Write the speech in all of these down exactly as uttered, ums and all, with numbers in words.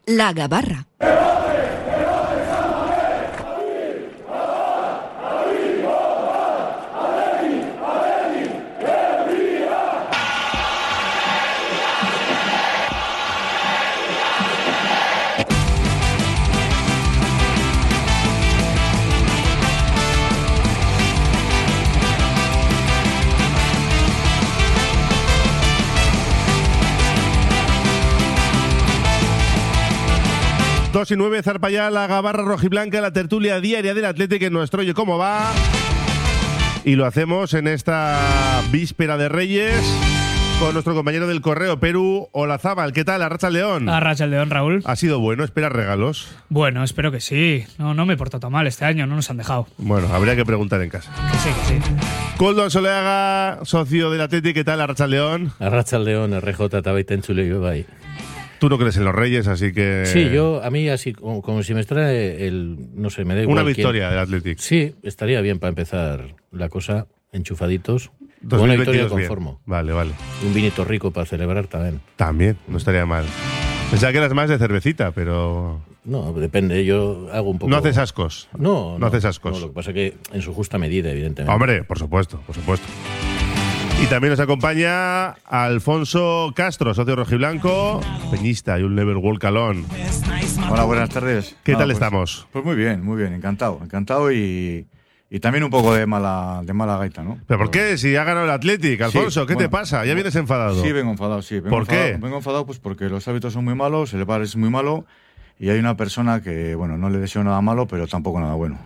La Gabarra. dos y nueve, zarpa ya la Gabarra rojiblanca, la tertulia diaria del Atlético en nuestro Oye Cómo Va. Y lo hacemos en esta víspera de Reyes con nuestro compañero del correo, Perú Olazábal. ¿Qué tal? Arratsaldeón. Arratsaldeón, Raúl. ¿Ha sido bueno? ¿Esperas regalos? Bueno, espero que sí. No, no me he portado tan mal este año, no nos han dejado. Bueno, habría que preguntar en casa. Que sí, que sí. Koldo Ansoleaga, socio del Atlético. ¿Qué tal? Arratsaldeón. Arratsaldeón, R J, tabaiten chuleo, bye. Tú no crees en los Reyes, así que... Sí, yo, a mí así, como, como si me extrae el... No sé, me da igual. Una victoria quién. del Atlético. Sí, estaría bien para empezar la cosa, enchufaditos. dos Una mil victoria veintidós conformo. Bien. Vale, vale. Un vinito rico para celebrar también. También, no estaría mal. Pensaba que eras más de cervecita, pero... No, depende, yo hago un poco... No haces ascos. No, no. No haces ascos. No, lo que pasa es que en su justa medida, evidentemente. Hombre, por supuesto, por supuesto. Y también nos acompaña Alfonso Castro, socio rojiblanco, peñista y un level walk alone. Hola, buenas tardes. ¿Qué no, tal pues, estamos? Pues muy bien, muy bien, encantado, encantado y, y también un poco de mala, de mala gaita, ¿no? ¿Pero por qué? Si ha ganado el Athletic, Alfonso, Sí, ¿qué bueno, te pasa? ¿Ya vienes enfadado? Sí, vengo enfadado, sí. Vengo ¿Por enfadado, qué? Vengo enfadado pues porque los hábitos son muy malos, el bar es muy malo y hay una persona que, bueno, no le deseo nada malo, pero tampoco nada bueno.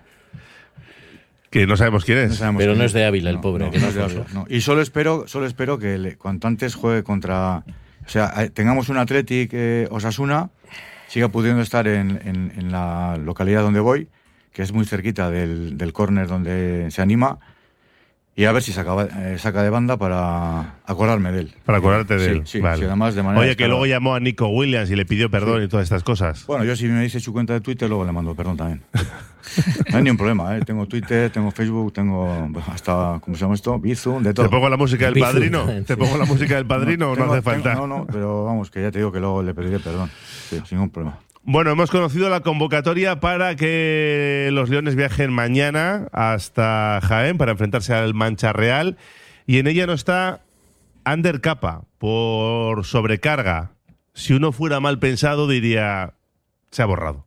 Que no sabemos quién es. No sabemos Pero quién no es de Ávila, el pobre, No, que no no es de Alfonso. Ávila, no. Y solo espero, solo espero que le, cuanto antes juegue contra... O sea, eh, tengamos un Athletic eh, Osasuna, siga pudiendo estar en, en, en la localidad donde voy, que es muy cerquita del, del córner donde se anima, y a ver si saca, eh, saca de banda para acordarme de él. Para acordarte de Sí, él. sí, Vale. sí, además de manera Oye, que descarada. luego llamó a Nico Williams y le pidió perdón Sí. y todas estas cosas. Bueno, yo si me dice su cuenta de Twitter, luego le mando perdón también. No hay ni un problema, ¿eh? Tengo Twitter, tengo Facebook, tengo hasta, ¿cómo se llama esto? Bizum, de todo. ¿Te pongo la música del Bizum, padrino? sí. ¿Te pongo la música del padrino o no tengo- hace falta? tengo- no, no, pero vamos, que ya te digo que luego le pediré perdón. Sí, sin ningún problema. Bueno, hemos conocido la convocatoria para que los Leones viajen mañana hasta Jaén para enfrentarse al Mancha Real y en ella no está Ander Capa por sobrecarga. Si uno fuera mal pensado diría, se ha borrado.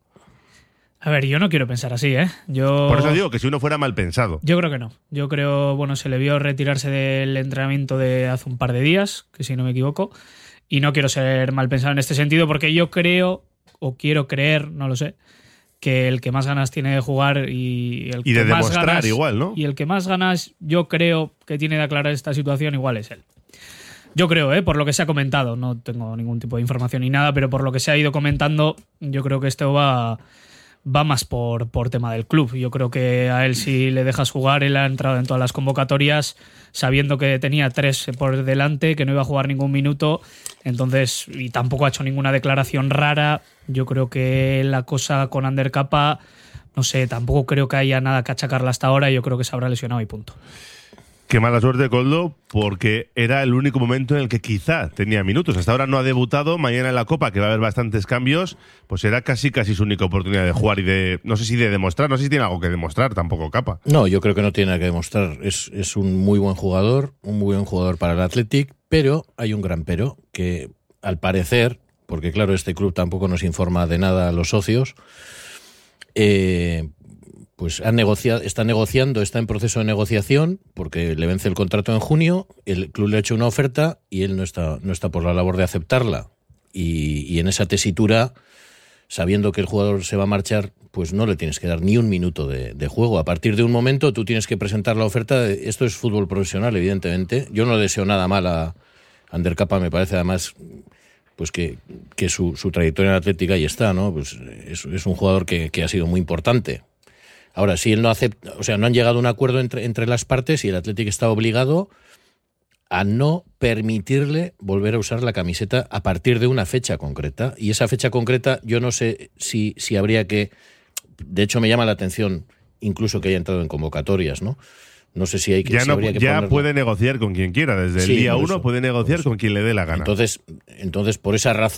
A ver, yo no quiero pensar así, ¿eh? Yo... Por eso digo que si uno fuera mal pensado. Yo creo que no. Yo creo, bueno, se le vio retirarse del entrenamiento de hace un par de días, que si no me equivoco, y no quiero ser mal pensado en este sentido porque yo creo, o quiero creer, no lo sé, que el que más ganas tiene de jugar y el Y que de más demostrar ganas, igual, ¿no? Y el que más ganas yo creo que tiene de aclarar esta situación igual es él. Yo creo, ¿eh? Por lo que se ha comentado, no tengo ningún tipo de información ni nada, pero por lo que se ha ido comentando, yo creo que esto va, va más por, por tema del club. Yo creo que a él si le dejas jugar, él ha entrado en todas las convocatorias sabiendo que tenía tres por delante, que no iba a jugar ningún minuto, entonces, y tampoco ha hecho ninguna declaración rara. Yo creo que la cosa con Ander Capa, no sé, tampoco creo que haya nada que achacarla hasta ahora, yo creo que se habrá lesionado y punto. Qué mala suerte, Koldo, porque era el único momento en el que quizá tenía minutos. Hasta ahora no ha debutado, mañana en la Copa, que va a haber bastantes cambios, pues era casi casi su única oportunidad de jugar y de, no sé si de demostrar, no sé si tiene algo que demostrar tampoco Capa. No, yo creo que no tiene nada que demostrar. Es, es un muy buen jugador, un muy buen jugador para el Athletic, pero hay un gran pero, que al parecer, porque claro, este club tampoco nos informa de nada a los socios, eh, pues han negociado, está negociando, está en proceso de negociación, porque le vence el contrato en junio, el club le ha hecho una oferta y él no está, no está por la labor de aceptarla. Y, y en esa tesitura, sabiendo que el jugador se va a marchar, pues no le tienes que dar ni un minuto de, de juego. A partir de un momento tú tienes que presentar la oferta. Esto es fútbol profesional, evidentemente. Yo no le deseo nada mal a Ander Capa, me parece además pues que, que su, su trayectoria en Atlética ahí está, ¿no? Pues es, es un jugador que, que ha sido muy importante. Ahora, si él no acepta, o sea, no han llegado a un acuerdo entre, entre las partes y el Athletic está obligado a no permitirle volver a usar la camiseta a partir de una fecha concreta. Y esa fecha concreta, yo no sé si, si habría que... De hecho, me llama la atención incluso que haya entrado en convocatorias, ¿no? No sé si hay que... Ya, si no, habría que ya ponerlo. puede negociar con quien quiera. Desde el Sí, día por uno eso, puede negociar por eso. con quien le dé la gana. Entonces, entonces, por esa razón,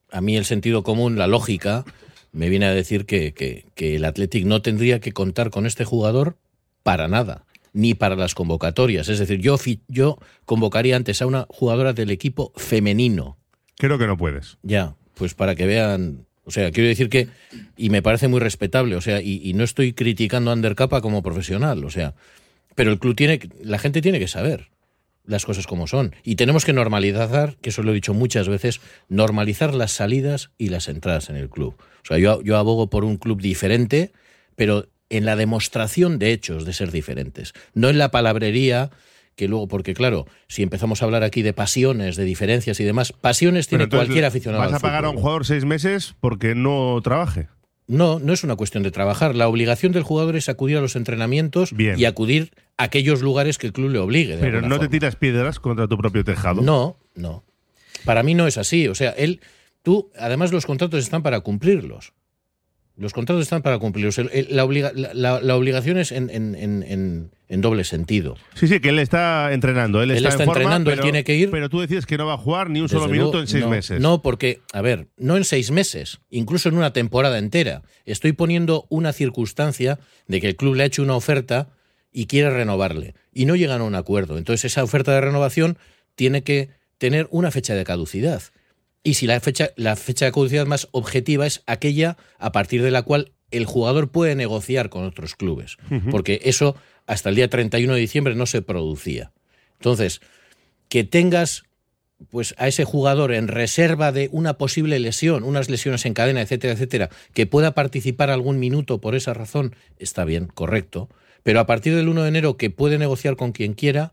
a mí el sentido común, la lógica, me viene a decir que, que, que el Athletic no tendría que contar con este jugador para nada, ni para las convocatorias. Es decir, yo, yo convocaría antes a una jugadora del equipo femenino. Creo que no puedes. Ya, pues para que vean... O sea, quiero decir que... Y me parece muy respetable, o sea, y, y no estoy criticando a Ander Capa como profesional, o sea... Pero el club tiene... La gente tiene que saber las cosas como son. Y tenemos que normalizar, que eso lo he dicho muchas veces, normalizar las salidas y las entradas en el club. O sea, yo, yo abogo por un club diferente, pero en la demostración de hechos de ser diferentes. No en la palabrería... que luego, porque claro, si empezamos a hablar aquí de pasiones, de diferencias y demás, pasiones tiene cualquier aficionado. ¿Vas a pagar fútbol. a un jugador seis meses porque no trabaje? No, no es una cuestión de trabajar. La obligación del jugador es acudir a los entrenamientos Bien. y acudir a aquellos lugares que el club le obligue. De Pero no forma. te tiras piedras contra tu propio tejado. No, no. Para mí no es así. O sea, él, tú, además los contratos están para cumplirlos. Los contratos están para cumplirlos. El, el, la, obliga, la, la obligación es en, en, en, en doble sentido. Sí, sí, que él está entrenando. Él, Él está, está en forma, entrenando, pero, él tiene que ir. Pero tú decides que no va a jugar ni un solo Desde minuto luego, en seis no, meses. No, porque, a ver, no en seis meses, incluso en una temporada entera. Estoy poniendo una circunstancia de que el club le ha hecho una oferta y quiere renovarle. Y no llegan a un acuerdo. Entonces esa oferta de renovación tiene que tener una fecha de caducidad. Y si la fecha, la fecha de caducidad más objetiva es aquella a partir de la cual el jugador puede negociar con otros clubes. Uh-huh. Porque eso hasta el día treinta y uno de diciembre no se producía. Entonces, que tengas pues a ese jugador en reserva de una posible lesión, unas lesiones en cadena, etcétera, etcétera, que pueda participar algún minuto por esa razón, está bien, correcto. Pero a partir del uno de enero, que puede negociar con quien quiera,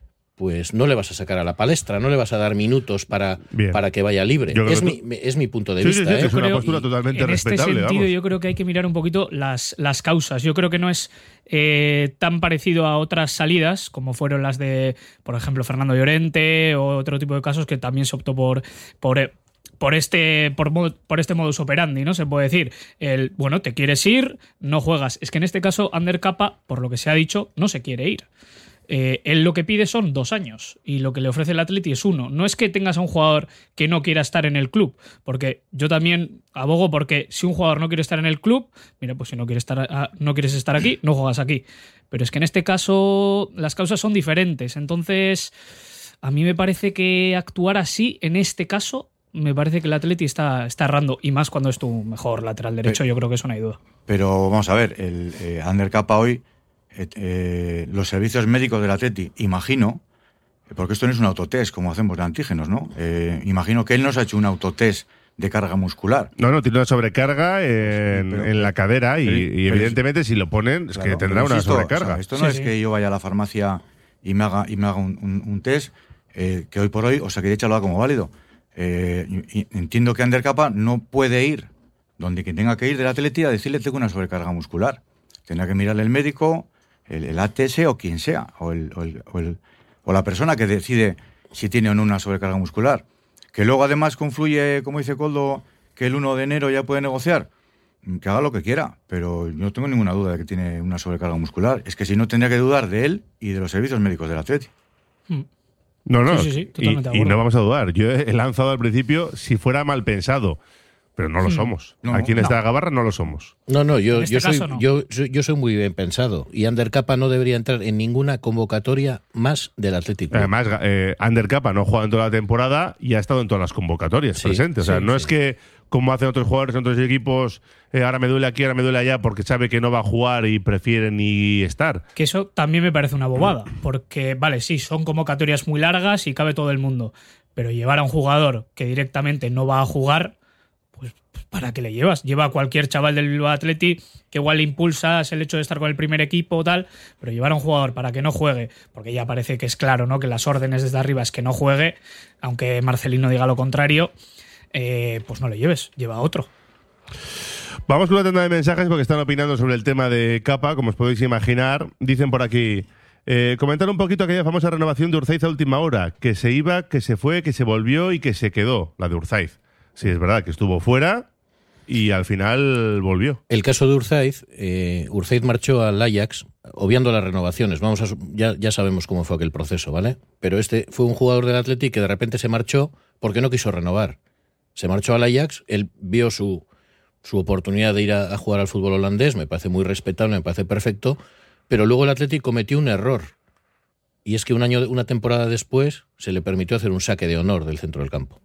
pues no le vas a sacar a la palestra, no le vas a dar minutos para, para que vaya libre. Es, tú... mi, es mi punto de sí, vista. Sí, sí, ¿eh? es una creo, postura totalmente en respetable. En este sentido, vamos. yo creo que hay que mirar un poquito las, las causas. Yo creo que no es eh, tan parecido a otras salidas, como fueron las de, por ejemplo, Fernando Llorente o otro tipo de casos que también se optó por... por Por este, por, por este modus operandi, ¿no? Se puede decir, el bueno, te quieres ir, no juegas. Es que en este caso, Ander Capa, por lo que se ha dicho, no se quiere ir. Eh, él lo que pide son dos años y lo que le ofrece el Atleti es uno. No es que tengas a un jugador que no quiera estar en el club, porque yo también abogo porque si un jugador no quiere estar en el club, mira, pues si no, quiere estar, no quieres estar aquí, no juegas aquí. Pero es que en este caso las causas son diferentes. Entonces, a mí me parece que actuar así, en este caso, me parece que el Atleti está, está errando, y más cuando es tu mejor lateral derecho, pero, yo creo que eso no hay duda. Pero vamos a ver, el eh, Ander Capa hoy, eh, eh, los servicios médicos del Atleti, imagino, porque esto no es un autotest como hacemos de antígenos, ¿no? Eh, imagino que él nos ha hecho un autotest de carga muscular. No, no, tiene una sobrecarga en, pero, en la cadera y, pero, y evidentemente pero, si lo ponen es claro, que tendrá una insisto, sobrecarga. O sea, esto no sí, es sí. que yo vaya a la farmacia y me haga, y me haga un, un, un test eh, que hoy por hoy, o sea, que de hecho lo haga como válido. Eh, y, y entiendo que Ander Capa no puede ir donde quien tenga que ir del Atleti a decirle tengo una sobrecarga muscular. Tendrá que mirarle el médico, el, el A T S o quien sea, o, el, o, el, o, el, o la persona que decide si tiene o no una sobrecarga muscular. Que luego además confluye, como dice Coldo, que el uno de enero ya puede negociar. Que haga lo que quiera, pero yo no tengo ninguna duda de que tiene una sobrecarga muscular. Es que si no, tendría que dudar de él y de los servicios médicos del Atleti. Mm. No, no, sí, sí, sí, totalmente y, y no vamos a dudar. Yo he lanzado al principio si fuera mal pensado, pero no lo hmm. somos. No, Aquí en no. esta gabarra no lo somos. No, no, yo, este yo, soy, no. yo, yo soy muy bien pensado y Ander Capa no debería entrar en ninguna convocatoria más del Atlético. Además, eh, Ander Capa no ha jugado en toda la temporada y ha estado en todas las convocatorias sí, presentes. O sea, sí, no sí. es que, como hacen otros jugadores en otros equipos, eh, ahora me duele aquí, ahora me duele allá, porque sabe que no va a jugar y prefiere ni estar. Que eso también me parece una bobada, porque, vale, sí, son convocatorias muy largas y cabe todo el mundo, pero llevar a un jugador que directamente no va a jugar, pues, pues ¿para qué le llevas? Lleva a cualquier chaval del Bilbao Athletic que igual le impulsas el hecho de estar con el primer equipo o tal, pero llevar a un jugador para que no juegue, porque ya parece que es claro, ¿no?, que las órdenes desde arriba es que no juegue, aunque Marcelino diga lo contrario, eh, pues no le lleves, lleva a otro. Vamos con una tanda de mensajes porque están opinando sobre el tema de Capa, como os podéis imaginar. Dicen por aquí, eh, comentar un poquito aquella famosa renovación de Urzaiz a última hora, que se iba, que se fue, que se volvió y que se quedó, la de Urzaiz. Sí, es verdad que estuvo fuera y al final volvió. El caso de Urzaiz, eh, Urzaiz marchó al Ajax, obviando las renovaciones. Vamos a, ya, ya sabemos cómo fue aquel proceso, ¿vale? Pero este fue un jugador del Athletic que de repente se marchó porque no quiso renovar. Se marchó al Ajax, él vio su, su oportunidad de ir a, a jugar al fútbol holandés, me parece muy respetable, me parece perfecto, pero luego el Athletic cometió un error. Y es que un año, una temporada después se le permitió hacer un saque de honor del centro del campo.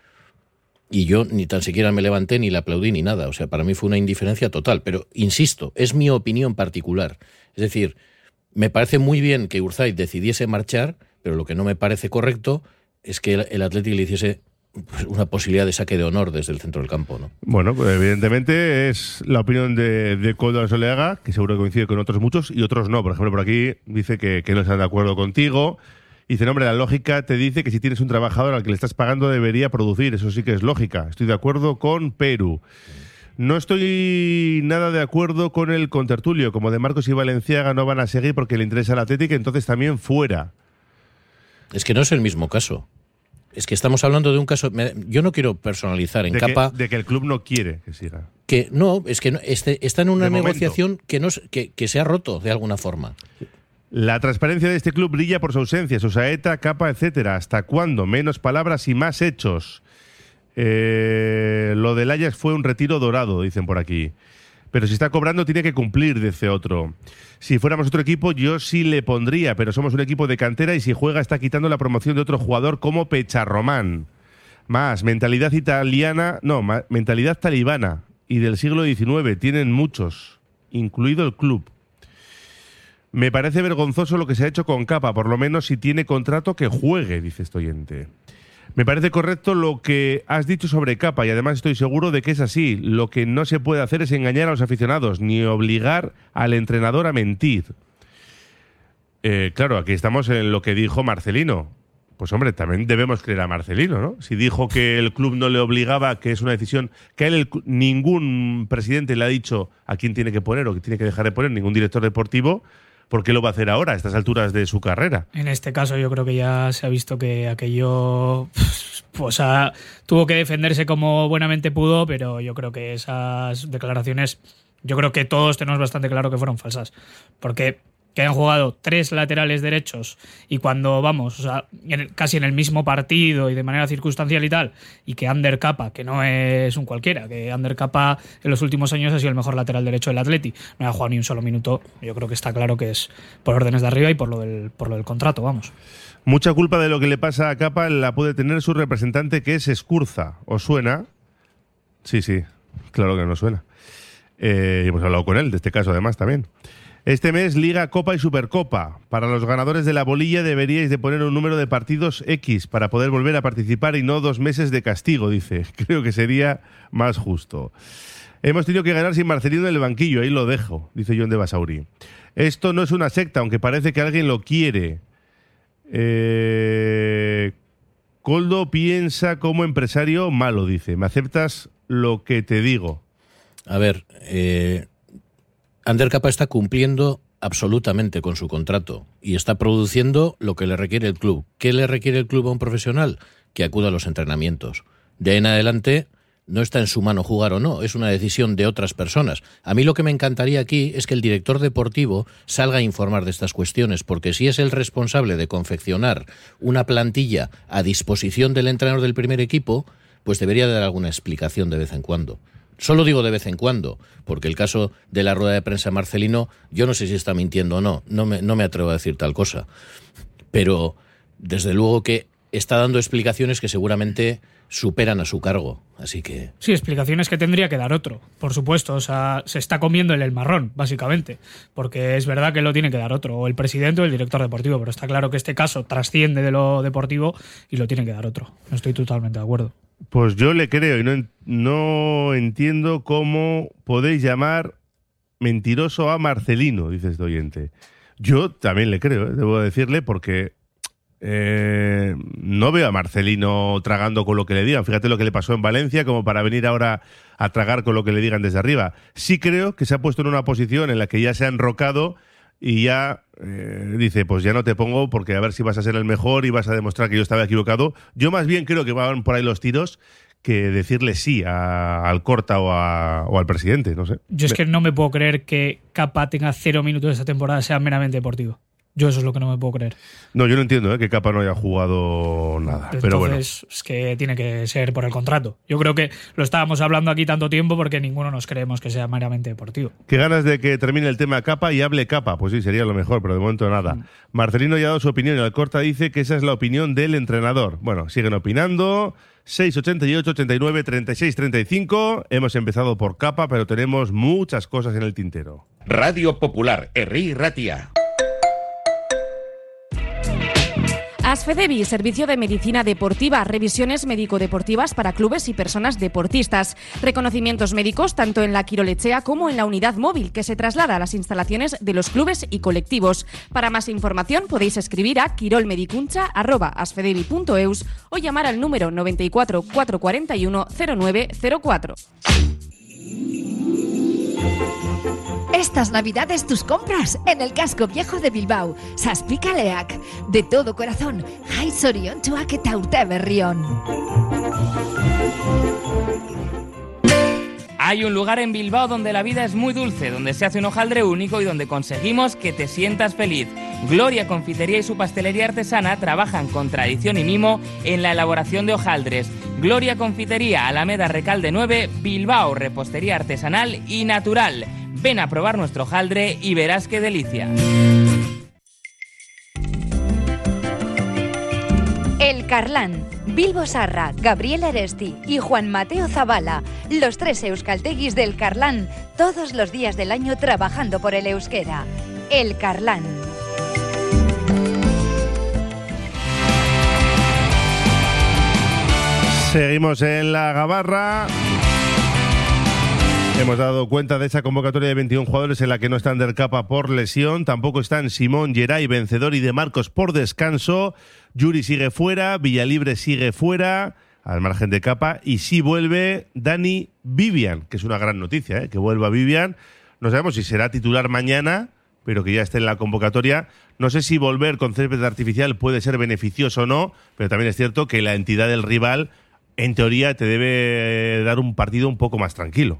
Y yo ni tan siquiera me levanté, ni le aplaudí, ni nada. O sea, para mí fue una indiferencia total. Pero, insisto, es mi opinión particular. Es decir, me parece muy bien que Urzaiz decidiese marchar, pero lo que no me parece correcto es que el, el Athletic le hiciese pues, una posibilidad de saque de honor desde el centro del campo, ¿no? Bueno, pues evidentemente es la opinión de, de Koldo Soleaga, que seguro que coincide con otros muchos y otros no. Por ejemplo, por aquí dice que, que no están de acuerdo contigo. Dice, no, hombre, la lógica te dice que si tienes un trabajador al que le estás pagando debería producir. Eso sí que es lógica. Estoy de acuerdo con Perú. No estoy nada de acuerdo con el contertulio. Como de Marcos y Valenciaga no van a seguir porque le interesa al Atlético, entonces también fuera. Es que no es el mismo caso. Es que estamos hablando de un caso... Yo no quiero personalizar en de capa... Que, de que el club no quiere que siga. Que no, es que no, este, está en una de negociación que, no, que, que se ha roto de alguna forma. La transparencia de este club brilla por su ausencia, su saeta, capa, etcétera. ¿Hasta cuándo? Menos palabras y más hechos. Eh, lo del Ajax fue un retiro dorado, dicen por aquí. Pero si está cobrando tiene que cumplir, dice otro. Si fuéramos otro equipo yo sí le pondría, pero somos un equipo de cantera y si juega está quitando la promoción de otro jugador como Pecharromán. Más, mentalidad italiana, no, ma, mentalidad talibana y del siglo diecinueve, tienen muchos, incluido el club. Me parece vergonzoso lo que se ha hecho con Capa, por lo menos si tiene contrato que juegue, dice este oyente. Me parece correcto lo que has dicho sobre Capa y además estoy seguro de que es así. Lo que no se puede hacer es engañar a los aficionados ni obligar al entrenador a mentir. Eh, claro, aquí estamos en lo que dijo Marcelino. Pues hombre, también debemos creer a Marcelino, ¿no? Si dijo que el club no le obligaba, que es una decisión que a él el, ningún presidente le ha dicho a quién tiene que poner o que tiene que dejar de poner, ningún director deportivo, ¿por qué lo va a hacer ahora, a estas alturas de su carrera? En este caso yo creo que ya se ha visto que aquello pues, a, tuvo que defenderse como buenamente pudo, pero yo creo que esas declaraciones, yo creo que todos tenemos bastante claro que fueron falsas. Porque que hayan jugado tres laterales derechos y cuando vamos, o sea, en el, casi en el mismo partido y de manera circunstancial y tal, y que Ander Capa, que no es un cualquiera, que Ander Capa en los últimos años ha sido el mejor lateral derecho del Atleti, no ha jugado ni un solo minuto, yo creo que está claro que es por órdenes de arriba y por lo del, por lo del contrato, vamos. Mucha culpa de lo que le pasa a Capa la puede tener su representante, que es Escurza. ¿Os suena? Sí, sí, claro que no suena. Eh, hemos hablado con él de este caso además también. Este mes Liga, Copa y Supercopa. Para los ganadores de la bolilla deberíais de poner un número de partidos X para poder volver a participar y no dos meses de castigo, dice. Creo que sería más justo. Hemos tenido que ganar sin Marcelino en el banquillo, ahí lo dejo, dice John de Basauri. Esto no es una secta, aunque parece que alguien lo quiere. Eh... Koldo piensa como empresario malo, dice. ¿Me aceptas lo que te digo? A ver, eh... Ander Capa está cumpliendo absolutamente con su contrato y está produciendo lo que le requiere el club. ¿Qué le requiere el club a un profesional? Que acuda a los entrenamientos. De ahí en adelante no está en su mano jugar o no, es una decisión de otras personas. A mí lo que me encantaría aquí es que el director deportivo salga a informar de estas cuestiones, porque si es el responsable de confeccionar una plantilla a disposición del entrenador del primer equipo, pues debería dar alguna explicación de vez en cuando. Solo digo de vez en cuando, porque el caso de la rueda de prensa de Marcelino, yo no sé si está mintiendo o no, no me, no me atrevo a decir tal cosa. Pero desde luego que está dando explicaciones que seguramente superan a su cargo, así que... Sí, explicaciones que tendría que dar otro, por supuesto, o sea, se está comiendo el marrón, básicamente, porque es verdad que lo tiene que dar otro, o el presidente o el director deportivo, pero está claro que este caso trasciende de lo deportivo y lo tiene que dar otro, no estoy totalmente de acuerdo. Pues yo le creo y no, no entiendo cómo podéis llamar mentiroso a Marcelino, dice este oyente. Yo también le creo, ¿eh? Debo decirle, porque eh, no veo a Marcelino tragando con lo que le digan. Fíjate lo que le pasó en Valencia, como para venir ahora a tragar con lo que le digan desde arriba. Sí creo que se ha puesto en una posición en la que ya se ha enrocado y ya eh, dice, pues ya no te pongo porque a ver si vas a ser el mejor y vas a demostrar que yo estaba equivocado. Yo más bien creo que van por ahí los tiros que decirle sí a, al Corta o, a, o al presidente, no sé. Yo es que no me puedo creer que Capa tenga cero minutos de esta temporada, sea meramente deportivo. Yo eso es lo que no me puedo creer. No, yo no entiendo ¿eh? que Capa no haya jugado nada. Entonces, pero bueno. es que tiene que ser por el contrato. Yo creo que lo estábamos hablando aquí tanto tiempo porque ninguno nos creemos que sea meramente deportivo. Qué ganas de que termine el tema Capa y hable Capa. Pues sí, sería lo mejor, pero de momento nada. Mm. Marcelino ya ha dado su opinión y Alcorta dice que esa es la opinión del entrenador. Bueno, siguen opinando. seis ochenta y ocho, ochenta y nueve, treinta y seis, treinta y cinco. Hemos empezado por Capa, pero tenemos muchas cosas en el tintero. Radio Popular, Herri Ratia. Asfedevi, servicio de medicina deportiva, revisiones médico-deportivas para clubes y personas deportistas, reconocimientos médicos tanto en la Quirolechea como en la unidad móvil que se traslada a las instalaciones de los clubes y colectivos. Para más información podéis escribir a quirolmedicuncha arroba asfedevi punto eus o llamar al número noventa y cuatro, cuatrocientos cuarenta y uno, cero nueve cero cuatro. Estas navidades tus compras en el casco viejo de Bilbao. Saspicaleak. De todo corazón. Jai zoriontsuak eta urte berrion. Hay un lugar en Bilbao donde la vida es muy dulce, donde se hace un hojaldre único y donde conseguimos que te sientas feliz. Gloria Confitería y su pastelería artesana trabajan con tradición y mimo en la elaboración de hojaldres. Gloria Confitería, Alameda Recalde nueve, Bilbao, repostería artesanal y natural. Ven a probar nuestro hojaldre y verás qué delicia. El Carlán, Bilbo Sarra, Gabriel Eresti y Juan Mateo Zavala, los tres euskalteguis del Carlán, todos los días del año trabajando por el euskera. El Carlán. Seguimos en la Gabarra. Hemos dado cuenta de esa convocatoria de veintiún jugadores en la que no está Ander Capa por lesión, tampoco están Simón, Geray, Vencedor y De Marcos por descanso, Yuri sigue fuera, Villalibre sigue fuera, al margen de Capa, y sí vuelve Dani Vivian, que es una gran noticia, ¿eh? que vuelva Vivian. No sabemos si será titular mañana, pero que ya esté en la convocatoria. No sé si volver con césped artificial puede ser beneficioso o no, pero también es cierto que la entidad del rival, en teoría, te debe dar un partido un poco más tranquilo.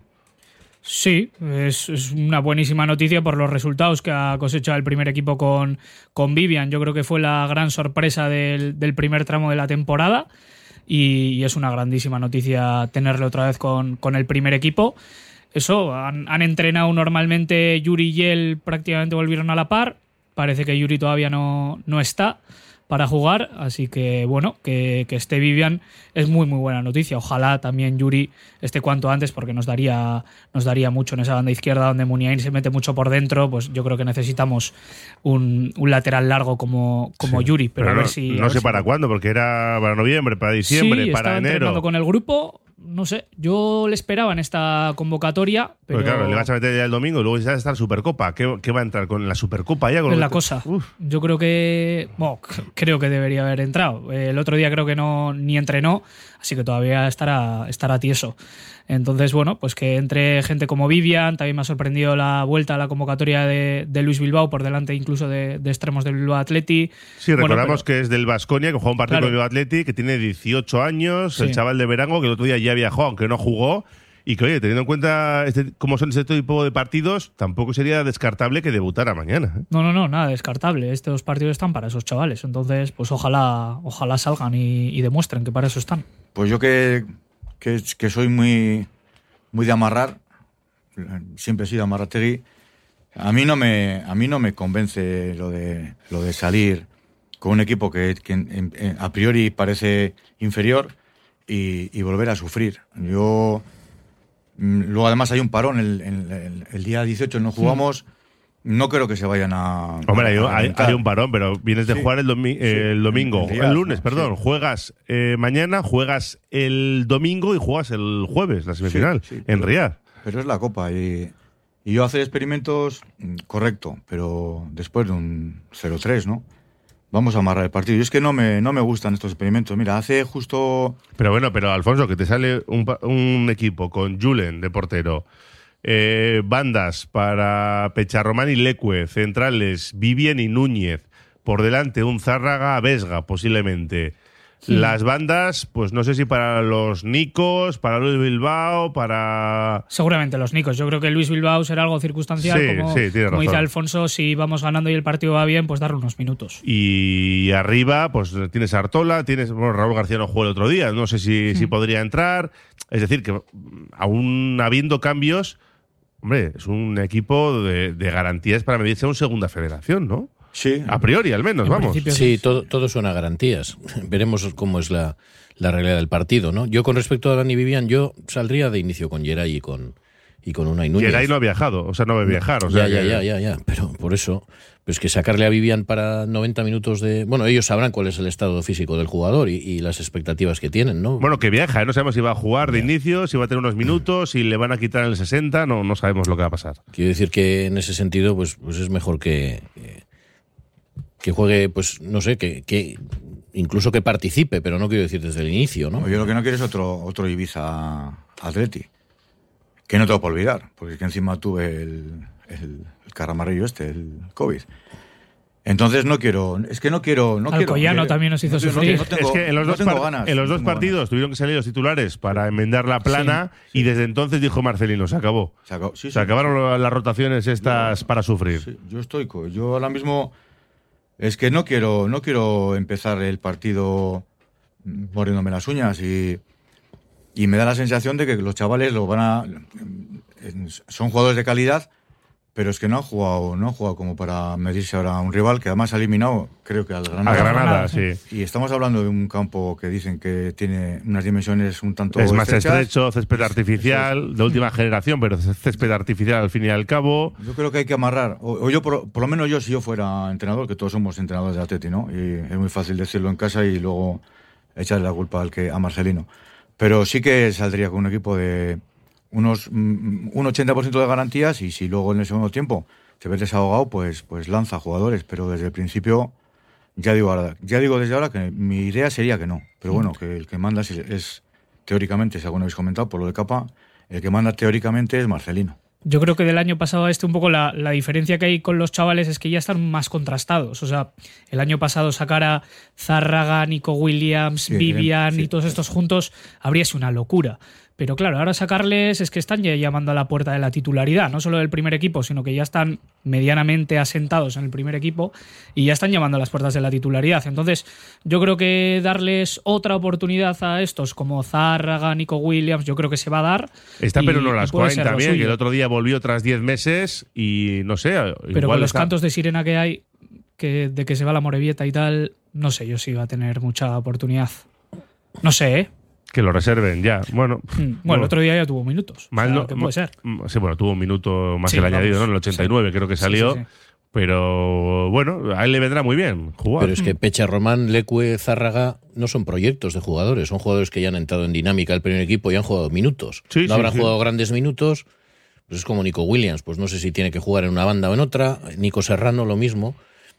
Sí, es, es una buenísima noticia por los resultados que ha cosechado el primer equipo con, con Vivian. Yo creo que fue la gran sorpresa del, del primer tramo de la temporada y, y es una grandísima noticia tenerlo otra vez con, con el primer equipo. Eso, han, han entrenado normalmente. Yuri y él prácticamente volvieron a la par. Parece que Yuri todavía no, no está para jugar, así que bueno, que, que esté Vivian es muy muy buena noticia. Ojalá también Yuri esté cuanto antes porque nos daría, nos daría mucho en esa banda izquierda donde Muniain se mete mucho por dentro. Pues yo creo que necesitamos un, un lateral largo como, como sí, Yuri, pero, pero a ver no, si... No a sé ver para si... cuándo, porque era para noviembre, para diciembre, sí, para enero. Entrenando con el grupo. No sé, yo le esperaba en esta convocatoria, pero... Pues claro, le vas a meter ya el domingo y luego ya está la Supercopa. ¿Qué, qué va a entrar? ¿Con la Supercopa ya? Con es el... la cosa. Uf. Yo creo que... Bueno, creo que debería haber entrado. El otro día creo que no ni entrenó, así que todavía estará, estará tieso. Entonces, bueno, pues que entre gente como Vivian. También me ha sorprendido la vuelta a la convocatoria de, de Luis Bilbao, por delante incluso de, de extremos del Bilbao Athletic. Sí, recordamos bueno, pero, que es del Baskonia, que juega un partido claro. con el Bilbao Athletic, que tiene dieciocho años, sí. El chaval de Verango, que el otro día ya viajó, aunque no jugó. Y que, oye, teniendo en cuenta este, cómo son este tipo de partidos, tampoco sería descartable que debutara mañana, ¿eh? No, no, no, nada descartable. Estos partidos están para esos chavales. Entonces, pues ojalá, ojalá salgan y, y demuestren que para eso están. Pues yo que, que, que soy muy, muy de amarrar, siempre he sido amarrategui, a mí no me, a mí no me convence lo de, lo de salir con un equipo que, que en, en, a priori parece inferior y, y volver a sufrir. Yo... Luego además hay un parón, el, el, el, el día dieciocho no jugamos, no creo que se vayan a... Hombre, hay, hay, hay un parón, pero vienes de sí, jugar el, domi- sí, el domingo, el, día, el lunes, perdón, sí. juegas eh, mañana, juegas el domingo y juegas el jueves, la semifinal, sí, sí, en pero, Riad. Pero es la Copa y, y yo hacer experimentos, correcto, pero después de un cero tres, ¿no? Vamos a amarrar el partido. Y es que no me, no me gustan estos experimentos. Mira, hace justo... Pero bueno, pero Alfonso, que te sale un, un equipo con Julen de portero, eh, bandas para Pecharromán y Lecue, centrales Vivian y Núñez, por delante un Zárraga Vesga, posiblemente. Sí. Las bandas, pues no sé si para los Nicos, para Luis Bilbao, para... Seguramente los Nicos. Yo creo que Luis Bilbao será algo circunstancial, sí, como, sí, como dice Alfonso, si vamos ganando y el partido va bien, pues darle unos minutos. Y arriba, pues tienes a Artola, tienes... Bueno, Raúl García no jugó el otro día, no sé si, mm. si podría entrar. Es decir, que aún habiendo cambios, hombre, es un equipo de, de garantías para medirse a un segunda federación, ¿no? Sí. A priori, al menos, en vamos. Sí, todo, todo son a garantías. Veremos cómo es la, la realidad del partido, ¿no? Yo, con respecto a Dani Vivian, yo saldría de inicio con Geray y con, y con Unai Núñez. Geray no ha viajado, o sea, no va a viajar. O ya, sea ya, que... ya, ya, ya. Pero por eso, pues que sacarle a Vivian para noventa minutos de... Bueno, ellos sabrán cuál es el estado físico del jugador y, y las expectativas que tienen, ¿no? Bueno, que viaja, ¿eh? No sabemos si va a jugar de ya. inicio, si va a tener unos minutos, si le van a quitar en el sesenta, no, no sabemos lo que va a pasar. Quiero decir que en ese sentido, pues, pues es mejor que... que que juegue, pues, no sé, que, que incluso que participe, pero no quiero decir desde el inicio, ¿no? Yo lo que no quiero es otro, otro Ibiza Atleti, que no tengo por olvidar, porque es que encima tuve el, el, el caramarrillo este, el COVID. Entonces no quiero, es que no quiero... No Alcoyano quiero, también nos hizo no, sufrir. No tengo, es que en los no dos, tengo par ganas, en los no dos tengo partidos ganas. tuvieron que salir los titulares para enmendar la plana sí, sí. y desde entonces dijo Marcelino, se acabó. Se, acabó, sí, se sí, acabaron sí. las rotaciones estas yo, para sufrir. Sí, yo estoy, yo ahora mismo... Es que no quiero, no quiero empezar el partido mordiéndome las uñas y, y me da la sensación de que los chavales lo van a, son jugadores de calidad, pero es que no han jugado, no han jugado como para medirse ahora a un rival que además ha eliminado, creo que al Granada. A Granada, sí. Y estamos hablando de un campo que dicen que tiene unas dimensiones un tanto es más estrechas. estrecho, césped artificial, es, de última generación, pero césped artificial al fin y al cabo. Yo creo que hay que amarrar, o, o yo por, por lo menos yo si yo fuera entrenador, que todos somos entrenadores de Atleti, ¿no? Y es muy fácil decirlo en casa y luego echarle la culpa al que a Marcelino. Pero sí que saldría con un equipo de unos un ochenta por ciento de garantías y si luego en el segundo tiempo te ves desahogado, pues, pues lanza jugadores, pero desde el principio ya digo ahora, ya digo desde ahora que mi idea sería que no, pero bueno, que el que manda es, es teóricamente, según habéis comentado, por lo de Capa, el que manda teóricamente es Marcelino. Yo creo que del año pasado a este un poco la, la diferencia que hay con los chavales es que ya están más contrastados. O sea, el año pasado sacar a Zárraga, Nico Williams, sí, Vivian sí. y todos estos juntos habría sido una locura. Pero claro, ahora sacarles es que están ya llamando a la puerta de la titularidad, no solo del primer equipo, sino que ya están medianamente asentados en el primer equipo y ya están llamando a las puertas de la titularidad. Entonces, yo creo que darles otra oportunidad a estos como Zárraga, Nico Williams, yo creo que se va a dar. Está y, pero no las cuarenta también, que el otro día volvió tras diez meses y no sé. Pero igual con los está... cantos de sirena que hay, que de que se va la Morevieta y tal, no sé yo si va a tener mucha oportunidad. No sé, ¿eh? Que lo reserven ya. Bueno, bueno, bueno, el otro día ya tuvo minutos. Mal o sea, no, ¿qué puede ser? Sí, bueno, tuvo un minuto más sí, el vamos, añadido, ¿no? En el ochenta y nueve sí. creo que salió. Sí, sí, sí. Pero bueno, a él le vendrá muy bien jugar. Pero es que Pecha, Román, Lecue, Zárraga no son proyectos de jugadores, son jugadores que ya han entrado en dinámica del primer equipo y han jugado minutos. Sí, no sí, habrán sí. jugado grandes minutos. Pues es como Nico Williams, pues no sé si tiene que jugar en una banda o en otra. Nico Serrano, lo mismo.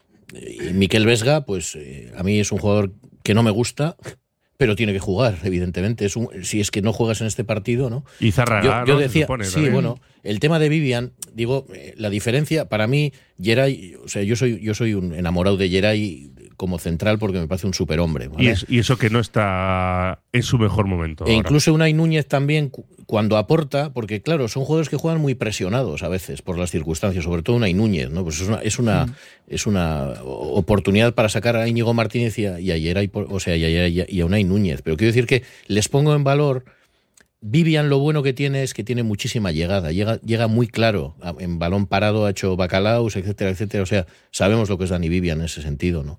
Y Miquel Vesga, pues eh, a mí es un jugador que no me gusta, pero tiene que jugar, evidentemente. Es un, si es que no juegas en este partido, ¿no? Y Zárraga, yo, yo ¿no? decía, supone, sí, también. bueno, el tema de Vivian, digo, eh, la diferencia, para mí, Geray, o sea, yo soy, yo soy un enamorado de Geray como central porque me parece un superhombre, ¿vale? Y, es, y eso que no está en su mejor momento. E ahora. incluso Unai Núñez también, cuando aporta, porque claro, son jugadores que juegan muy presionados a veces por las circunstancias, sobre todo Unai Núñez, ¿no? Pues es una, es una, mm. es una oportunidad para sacar a Íñigo Martínez y a, y a Geray, o sea, y a, y a Unai Núñez. Pero quiero decir que les pongo en valor. Vivian, lo bueno que tiene es que tiene muchísima llegada, llega, llega muy claro, en balón parado ha hecho bacalaos, etcétera, etcétera, o sea, sabemos lo que es Dani Vivian en ese sentido, ¿no?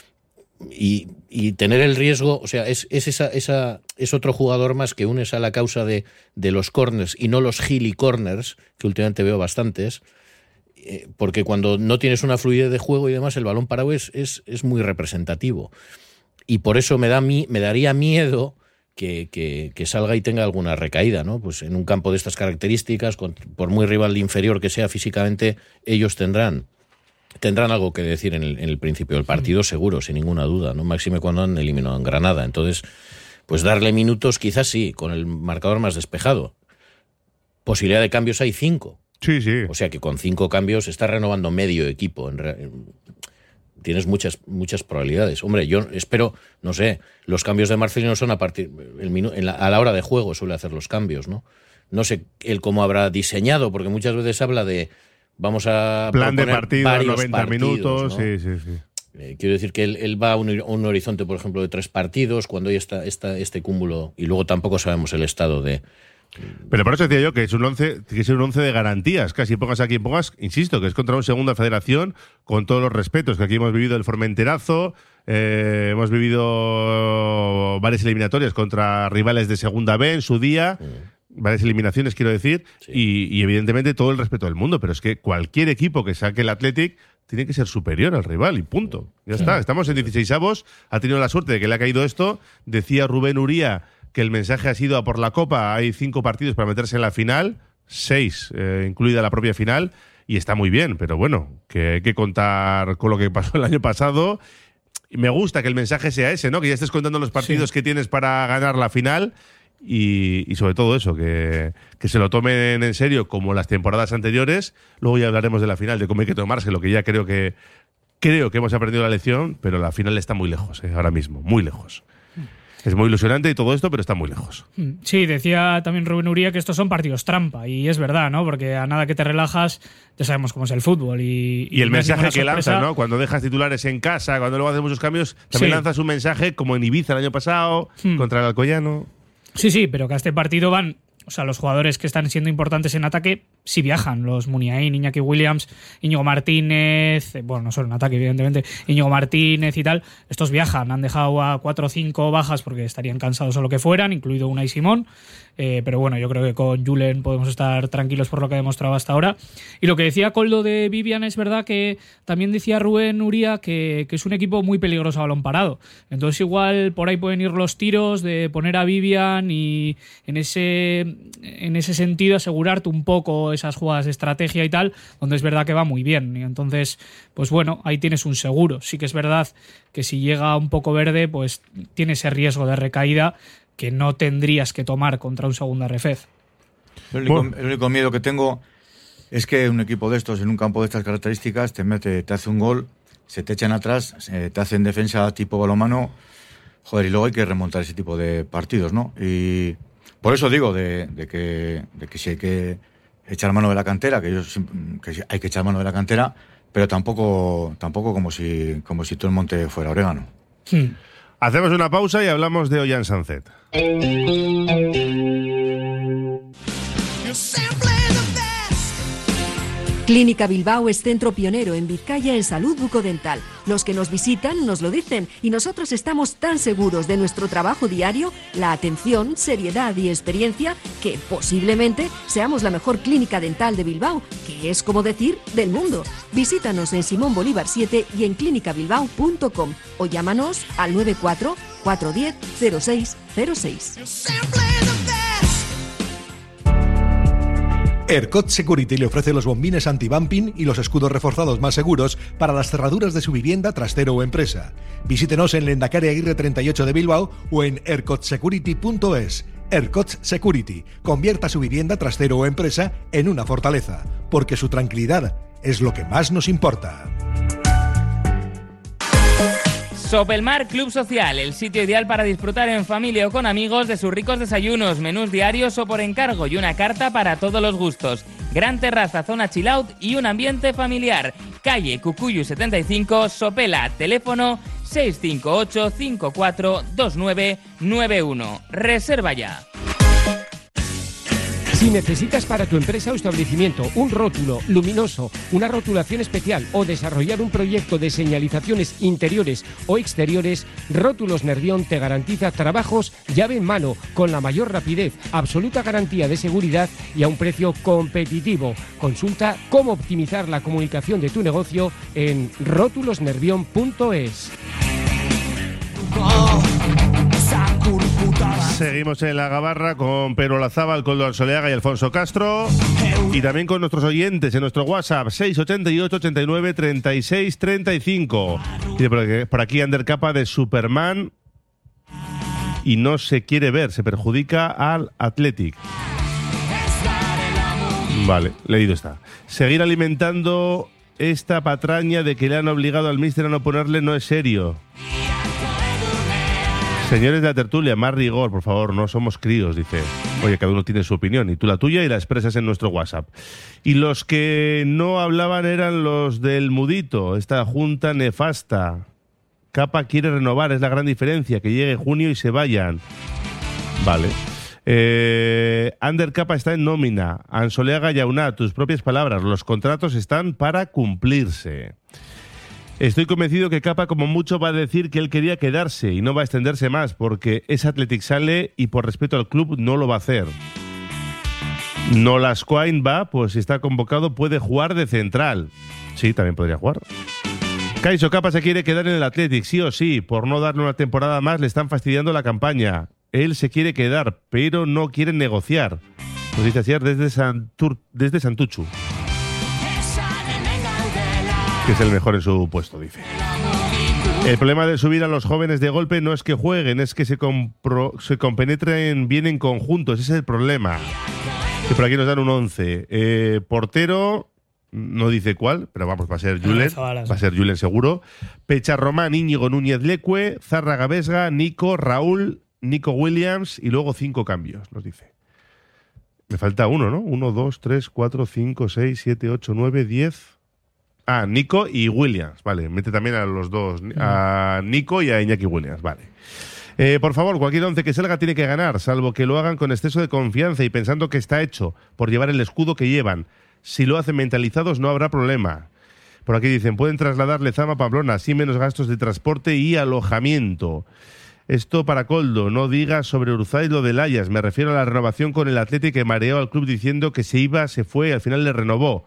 Y, y tener el riesgo, o sea, es, es, esa, esa, es otro jugador más que unes a la causa de, de los corners y no los gili corners, que últimamente veo bastantes, eh, porque cuando no tienes una fluidez de juego y demás, el balón parado es, es, es muy representativo. Y por eso me, da, me daría miedo Que, que, que salga y tenga alguna recaída, ¿no? Pues en un campo de estas características, con, por muy rival inferior que sea físicamente, ellos tendrán tendrán algo que decir en el, en el principio del partido, seguro, sin ninguna duda, ¿no? Máxime cuando han eliminado en Granada. Entonces, pues darle minutos, quizás sí, con el marcador más despejado. Posibilidad de cambios hay cinco. Sí, sí. O sea que con cinco cambios está renovando medio equipo. En re... tienes muchas muchas probabilidades. Hombre, yo espero, no sé, los cambios de Marcelino son a partir el minu, en la, a la hora de juego suele hacer los cambios, ¿no? No sé él cómo habrá diseñado, porque muchas veces habla de vamos a plan de partido, noventa partidos, minutos, ¿no? sí, sí, sí. Eh, quiero decir que él, él va a un, un horizonte, por ejemplo, de tres partidos, cuando hay esta, esta, este cúmulo, y luego tampoco sabemos el estado de... Pero por eso decía yo que es un once, que es un once de garantías, casi pongas a quien pongas, insisto, que es contra una segunda federación, con todos los respetos, que aquí hemos vivido el Formenterazo, eh, hemos vivido varias eliminatorias contra rivales de segunda B en su día, mm. varias eliminaciones quiero decir, sí. y, y evidentemente todo el respeto del mundo, pero es que cualquier equipo que saque el Athletic tiene que ser superior al rival y punto. Ya sí. está, estamos en dieciseisavos, ha tenido la suerte de que le ha caído esto, decía Rubén Uría que el mensaje ha sido a por la Copa, hay cinco partidos para meterse en la final, seis, eh, incluida la propia final, y está muy bien, pero bueno, que hay que contar con lo que pasó el año pasado. Me gusta que el mensaje sea ese, ¿no? Que ya estés contando los partidos sí. que tienes para ganar la final y, y sobre todo eso, que, que se lo tomen en serio como las temporadas anteriores. Luego ya hablaremos de la final, de cómo hay que tomarse, lo que ya creo que creo que hemos aprendido la lección, pero la final está muy lejos, ¿eh? Ahora mismo, muy lejos. Es muy ilusionante y todo esto, pero está muy lejos. Sí, decía también Rubén Uría que estos son partidos trampa, y es verdad, ¿no? Porque a nada que te relajas, ya sabemos cómo es el fútbol. Y, y el mensaje que lanzas, ¿no? Cuando dejas titulares en casa, cuando luego haces muchos cambios, también sí. lanzas un mensaje como en Ibiza el año pasado, hmm. contra el Alcoyano. Sí, sí, pero que a este partido van... O sea, los jugadores que están siendo importantes en ataque sí viajan. Los Muniain, Iñaki Williams, Íñigo Martínez, bueno, no solo en ataque, evidentemente, Íñigo Martínez y tal, estos viajan. Han dejado a cuatro o cinco bajas porque estarían cansados o lo que fueran, incluido Unai Simón. Eh, pero bueno, yo creo que con Julen podemos estar tranquilos por lo que ha demostrado hasta ahora. Y lo que decía Koldo de Vivian es verdad que también decía Rubén Uría que, que es un equipo muy peligroso a balón parado. Entonces igual por ahí pueden ir los tiros de poner a Vivian y en ese, en ese sentido asegurarte un poco esas jugadas de estrategia y tal, donde es verdad que va muy bien. Y entonces, pues bueno, ahí tienes un seguro. Sí que es verdad que si llega un poco verde, pues tiene ese riesgo de recaída que no tendrías que tomar contra un segunda refez. El único, bueno. el único miedo que tengo es que un equipo de estos, en un campo de estas características, te mete, te hace un gol, se te echan atrás, se te hacen defensa tipo balonmano, joder, y luego hay que remontar ese tipo de partidos, ¿no? Y por eso digo de, de, que, de que si hay que echar mano de la cantera, que, yo, que hay que echar mano de la cantera, pero tampoco, tampoco como si, como si todo el monte fuera orégano. Sí. Hacemos una pausa y hablamos de Ollán Sánchez. Clínica Bilbao es centro pionero en Vizcaya en salud bucodental. Los que nos visitan nos lo dicen y nosotros estamos tan seguros de nuestro trabajo diario, la atención, seriedad y experiencia, que posiblemente seamos la mejor clínica dental de Bilbao, que es como decir del mundo. Visítanos en Simón Bolívar siete y en clínica bilbao punto com o llámanos al nueve cuatro cuatro uno cero cero seis cero seis. ERCOT Security le ofrece los bombines anti-bumping y los escudos reforzados más seguros para las cerraduras de su vivienda, trastero o empresa. Visítenos en Lendakari Aguirre treinta y ocho de Bilbao o en ercot security punto es. ERCOT Security. Convierta su vivienda, trastero o empresa en una fortaleza, porque su tranquilidad es lo que más nos importa. Sopelmar Club Social, el sitio ideal para disfrutar en familia o con amigos de sus ricos desayunos, menús diarios o por encargo y una carta para todos los gustos. Gran terraza, zona chill out y un ambiente familiar. Calle Cucuyu setenta y cinco, Sopela, teléfono seis cinco ocho cinco cuatro dos nueve nueve uno. Reserva ya. Si necesitas para tu empresa o establecimiento un rótulo luminoso, una rotulación especial o desarrollar un proyecto de señalizaciones interiores o exteriores, Rótulos Nervión te garantiza trabajos llave en mano, con la mayor rapidez, absoluta garantía de seguridad y a un precio competitivo. Consulta cómo optimizar la comunicación de tu negocio en rótulos nervión punto es. Seguimos en la gabarra con Pedro Olazábal, Koldo Arsoleaga y Alfonso Castro. Y también con nuestros oyentes en nuestro WhatsApp seis ocho ocho, ochenta y nueve, treinta y seis, treinta y cinco. Y por aquí Undercapa de Superman. Y no se quiere ver, se perjudica al Athletic. Vale, leído está. Seguir alimentando esta patraña de que le han obligado al míster a no ponerle no es serio. Señores de la tertulia, más rigor, por favor, no somos críos, dice. Oye, cada uno tiene su opinión, y tú la tuya y la expresas en nuestro WhatsApp. Y los que no hablaban eran los del Mudito, esta junta nefasta. Capa quiere renovar, es la gran diferencia, que llegue junio y se vayan. Vale. Eh, Ander Capa está en nómina. Ansoleaga Yauna, tus propias palabras, los contratos están para cumplirse. Estoy convencido que Capa como mucho va a decir que él quería quedarse y no va a extenderse más, porque es Athletic Sale y por respeto al club no lo va a hacer. Nolascoain va, pues si está convocado puede jugar de central. Sí, también podría jugar. Kaiso Capa se quiere quedar en el Athletic, sí o sí. Por no darle una temporada más le están fastidiando la campaña. Él se quiere quedar, pero no quiere negociar. Nos dice así desde, Santur, desde Santuchu, que es el mejor en su puesto, dice. El problema de subir a los jóvenes de golpe no es que jueguen, es que se, compro, se compenetren bien en conjunto. Ese es el problema. Que por aquí nos dan un once. Eh, portero... No dice cuál, pero vamos, va a ser Julen. Va a ser Julen seguro. Pecha Román, Íñigo Núñez Lecue, Zárraga Vesga, Nico, Raúl, Nico Williams y luego cinco cambios, nos dice. Me falta uno, ¿no? Uno, dos, tres, cuatro, cinco, seis, siete, ocho, nueve, diez. Ah, Nico y Williams. Vale, mete también a los dos. A Nico y a Iñaki Williams. Vale. Eh, por favor, cualquier once que salga tiene que ganar, salvo que lo hagan con exceso de confianza y pensando que está hecho por llevar el escudo que llevan. Si lo hacen mentalizados no habrá problema. Por aquí dicen, pueden trasladar Lezama a Pamplona, así menos gastos de transporte y alojamiento. Esto para Coldo, no diga sobre Urzaiz lo del Ayas, me refiero a la renovación con el Athletic que mareó al club diciendo que se iba, se fue y al final le renovó.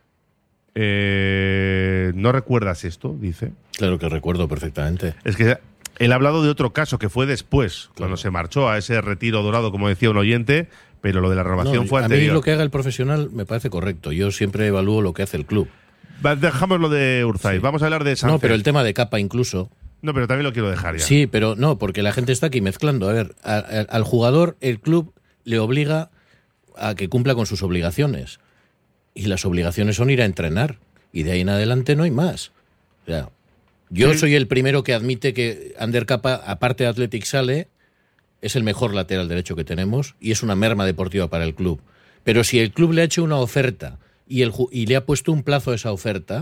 Eh, ¿No recuerdas esto? Dice. Claro que recuerdo perfectamente. Es que él ha hablado de otro caso que fue después, claro, cuando se marchó a ese retiro dorado, como decía un oyente, pero lo de la renovación no, fue anterior. A mí lo que haga el profesional me parece correcto. Yo siempre evalúo lo que hace el club. Dejamos lo de Urzaiz. Sí. Vamos a hablar de Sánchez. No, pero el tema de Capa incluso. No, pero también lo quiero dejar ya. Sí, pero no, porque la gente está aquí mezclando. A ver, a, a, al jugador el club le obliga a que cumpla con sus obligaciones. Y las obligaciones son ir a entrenar. Y de ahí en adelante no hay más. O sea, yo sí. soy el primero que admite que Ander Capa, aparte de Athletic Sale, es el mejor lateral derecho que tenemos y es una merma deportiva para el club. Pero si el club le ha hecho una oferta y, el, y le ha puesto un plazo a esa oferta,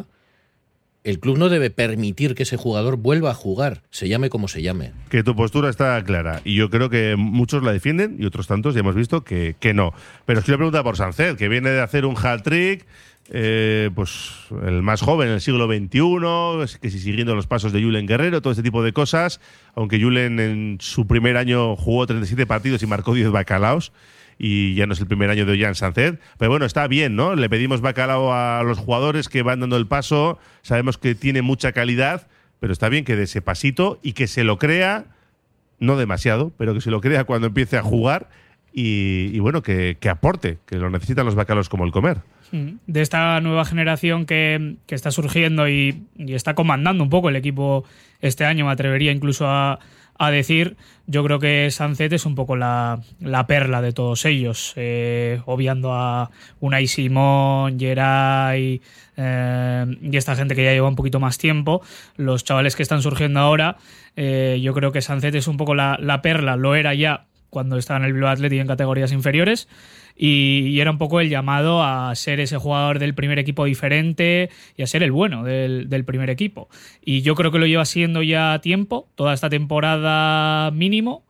el club no debe permitir que ese jugador vuelva a jugar, se llame como se llame. Que tu postura está clara y yo creo que muchos la defienden y otros tantos ya hemos visto que, que no. Pero os quiero preguntar por Sánchez, que viene de hacer un hat-trick, eh, pues el más joven en el siglo veintiuno, que si siguiendo los pasos de Julen Guerrero, todo este tipo de cosas, aunque Julen en su primer año jugó treinta y siete partidos y marcó diez bacalaos, y ya no es el primer año de Ollán Sánchez, pero bueno, está bien, ¿no? Le pedimos bacalao a los jugadores que van dando el paso, sabemos que tiene mucha calidad, pero está bien que dé ese pasito y que se lo crea, no demasiado, pero que se lo crea cuando empiece a jugar y, y bueno, que, que aporte, que lo necesitan los bacalaos como el comer. De esta nueva generación que, que está surgiendo y, y está comandando un poco el equipo este año, me atrevería incluso a, a decir, yo creo que Sánchez es un poco la, la perla de todos ellos, eh, obviando a Unai Simón, Geray eh, y esta gente que ya lleva un poquito más tiempo, los chavales que están surgiendo ahora, eh, yo creo que Sánchez es un poco la, la perla, lo era ya cuando estaba en el Bilbao Athletic en categorías inferiores, y, y era un poco el llamado a ser ese jugador del primer equipo diferente y a ser el bueno del, del primer equipo. Y yo creo que lo lleva siendo ya tiempo, toda esta temporada mínimo,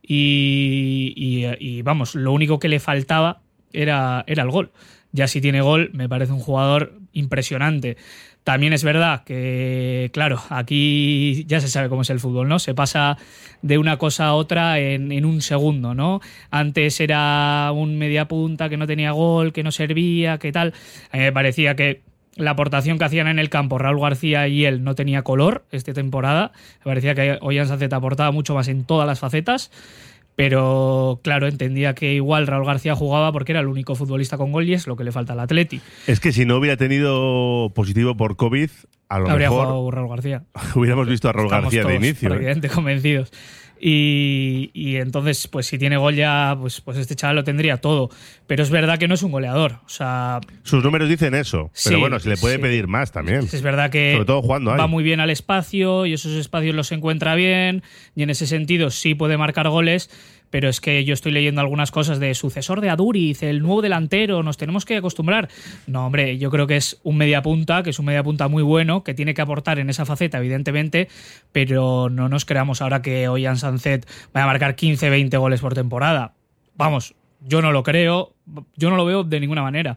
y, y, y vamos, lo único que le faltaba era, era el gol. Ya si tiene gol, me parece un jugador impresionante. También es verdad que, claro, aquí ya se sabe cómo es el fútbol, ¿no? Se pasa de una cosa a otra en, en un segundo, ¿no? Antes era un mediapunta que no tenía gol, que no servía, que tal. A mí me parecía que la aportación que hacían en el campo Raúl García y él no tenía color esta temporada. Me parecía que Ollán Sánchez aportaba mucho más en todas las facetas. Pero, claro, entendía que igual Raúl García jugaba porque era el único futbolista con gol y es lo que le falta al Atleti. Es que si no hubiera tenido positivo por COVID, a lo Habría mejor jugado Raúl García. hubiéramos visto a Raúl Estamos García todos de inicio. prácticamente ¿eh? convencidos. Y, y entonces, pues si tiene gol ya, pues, pues este chaval lo tendría todo. Pero es verdad que no es un goleador. O sea, sus números dicen eso. Pero sí, bueno, se le puede sí. pedir más también. Es verdad que sobre todo jugando va ahí. muy bien al espacio y esos espacios los encuentra bien. Y en ese sentido sí puede marcar goles. Pero es que yo estoy leyendo algunas cosas de sucesor de Aduriz, el nuevo delantero, nos tenemos que acostumbrar. No, hombre, yo creo que es un mediapunta, que es un mediapunta muy bueno, que tiene que aportar en esa faceta, evidentemente, pero no nos creamos ahora que Ollán Sánchez vaya a marcar quince, veinte goles por temporada. Vamos, yo no lo creo, yo no lo veo de ninguna manera.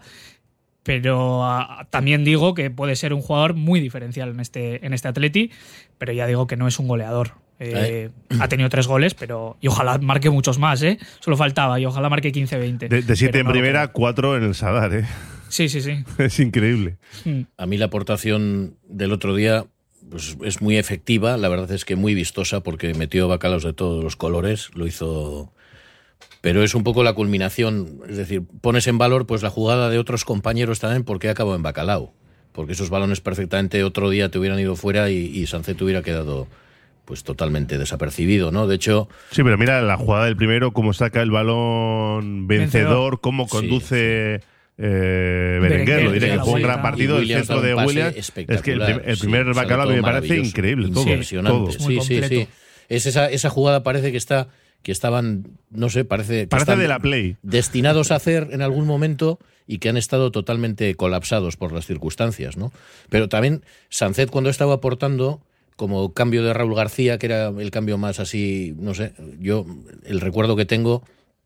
Pero uh, también digo que puede ser un jugador muy diferencial en este, en este Atleti, pero ya digo que no es un goleador. Eh, ha tenido tres goles, pero y ojalá marque muchos más, ¿eh? Solo faltaba, y ojalá marque quince, veinte. De, de siete en no primera, cuatro en el Sadar, ¿eh? Sí, sí, sí. Es increíble. A mí la aportación del otro día pues, es muy efectiva, la verdad es que muy vistosa, porque metió bacalos de todos los colores, lo hizo... Pero es un poco la culminación, es decir, pones en valor pues la jugada de otros compañeros también porque acabó en bacalao, porque esos balones perfectamente otro día te hubieran ido fuera y, y Sánchez hubiera quedado pues totalmente desapercibido, ¿no? De hecho... Sí, pero mira la jugada del primero, cómo saca el balón vencedor, vencedor. cómo conduce... Sí, sí. Eh, Berenguer, lo diré, que fue un gran partido el centro de Williams. Es que el, el primer sí, bacalao me parece increíble, todo, impresionante. todo. Sí, sí, sí. Es esa, esa jugada parece que está que estaban, no sé, parece que parece de la Play. Destinados a hacer en algún momento y que han estado totalmente colapsados por las circunstancias, ¿no? Pero también Sánchez cuando estaba aportando como cambio de Raúl García, que era el cambio más así, no sé, yo el recuerdo que tengo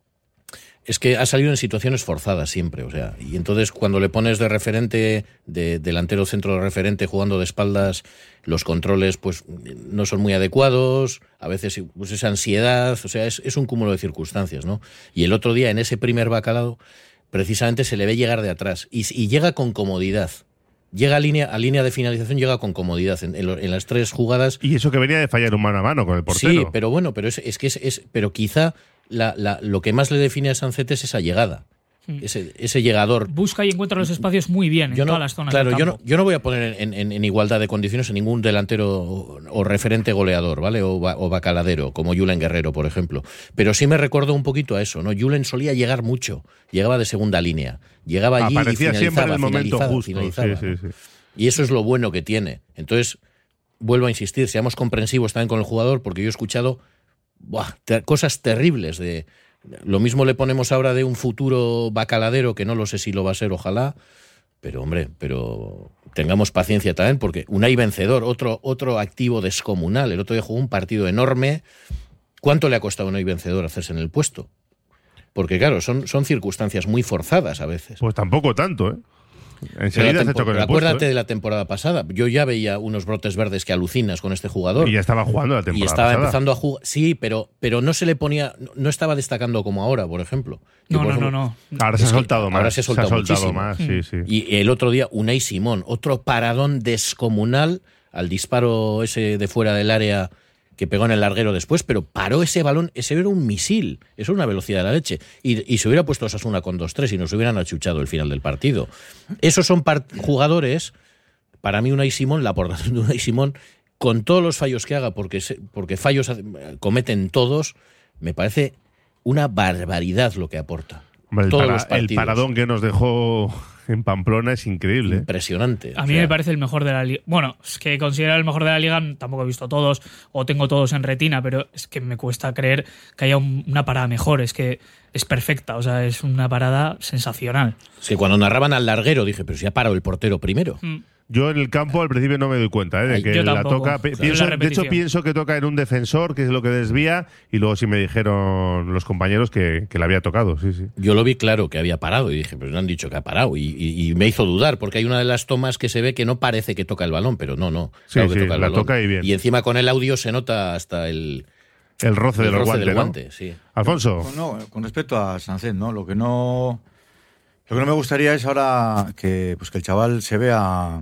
es que ha salido en situaciones forzadas siempre, o sea, y entonces cuando le pones de referente, de delantero centro de referente, jugando de espaldas, los controles pues no son muy adecuados, a veces pues esa ansiedad, o sea, es, es un cúmulo de circunstancias, ¿no? Y el otro día en ese primer bacalao, precisamente se le ve llegar de atrás y, y llega con comodidad. Llega a línea, a línea de finalización, llega con comodidad en, en, en las tres jugadas. Y eso que venía de fallar un mano a mano con el portero. Sí, pero bueno, pero es, es que es, es, pero quizá la, la, lo que más le define a Sánchez es esa llegada. Mm. Ese, ese llegador. Busca y encuentra los espacios muy bien en yo no, todas las zonas claro, del yo campo. no, yo no voy a poner en, en, en igualdad de condiciones a ningún delantero o, o referente goleador, ¿vale? O, o bacaladero, como Julen Guerrero, por ejemplo. Pero sí me recuerdo un poquito a eso, ¿no? Julen solía llegar mucho, llegaba de segunda línea, llegaba allí Aparecía y finalizaba, siempre en el momento finalizaba, justo. finalizaba, sí, ¿no? sí, sí. Y eso es lo bueno que tiene. Entonces, vuelvo a insistir, seamos comprensivos también con el jugador, porque yo he escuchado buah, ter- cosas terribles de... Lo mismo le ponemos ahora de un futuro bacaladero, que no lo sé si lo va a ser, ojalá, pero hombre, pero tengamos paciencia también, porque Unai Vencedor, otro, otro activo descomunal, el otro día jugó un partido enorme. ¿Cuánto le ha costado a Unai Vencedor hacerse en el puesto? Porque claro, son, son circunstancias muy forzadas a veces. Pues tampoco tanto, ¿eh? Enseguida se con el acuérdate puesto, ¿eh? de la temporada pasada. Yo ya veía unos brotes verdes que alucinas con este jugador. Y ya estaba jugando la temporada Y estaba pasada. empezando a jugar. Sí, pero, pero no se le ponía. No estaba destacando como ahora, por ejemplo. No, por no, ejemplo, no, no. Ahora se ha soltado más. Ahora se ha soltado, se ha soltado muchísimo. más, sí, sí. Y el otro día, Unai Simón, otro paradón descomunal al disparo ese de fuera del área que pegó en el larguero después, pero paró ese balón, ese era un misil, eso es una velocidad de la leche. Y, y se hubiera puesto Osasuna con dos tres y nos hubieran achuchado el final del partido. Esos son part- jugadores, para mí Unai Simón, la aportación de Unai Simón, con todos los fallos que haga, porque, se, porque fallos cometen todos, me parece una barbaridad lo que aporta. Hombre, el, todos para, los partidos. el paradón que nos dejó en Pamplona es increíble. Impresionante. A mí o sea, me parece el mejor de la liga. Bueno, es que considerar el mejor de la liga, tampoco he visto todos o tengo todos en retina, pero es que me cuesta creer que haya un, una parada mejor. Es que es perfecta, o sea, es una parada sensacional. Es que cuando narraban al larguero dije, pero si ha parado el portero primero. Mm. Yo en el campo al principio no me doy cuenta ¿eh? de Ay, que yo la tampoco. toca. Claro. Pienso, La de hecho, repetición. pienso que toca en un defensor, que es lo que desvía, y luego sí me dijeron los compañeros que, que le había tocado. Sí, sí. Yo lo vi claro que había parado y dije, pero no han dicho que ha parado. Y, y, y me hizo dudar, porque hay una de las tomas que se ve que no parece que toca el balón, pero no, no. Sí, Claro que sí, toca el la balón. toca y bien. Y encima con el audio se nota hasta el, El roce, el de los roce guantes, del ¿no? guante. Sí. Alfonso. Con, no, con respecto a Sánchez, ¿no? Lo que no. Lo que no me gustaría es ahora que, pues, que el chaval se vea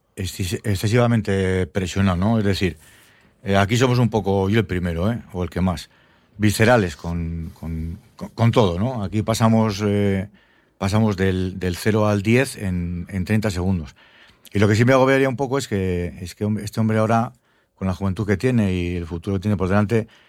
excesivamente presionado, ¿no? Es decir, eh, aquí somos un poco, yo el primero, ¿eh? O el que más, viscerales con, con, con, con todo, ¿no? Aquí pasamos, eh, pasamos del, del cero al diez en, en treinta segundos. Y lo que sí me agobiaría un poco es que, es que este hombre ahora, con la juventud que tiene y el futuro que tiene por delante,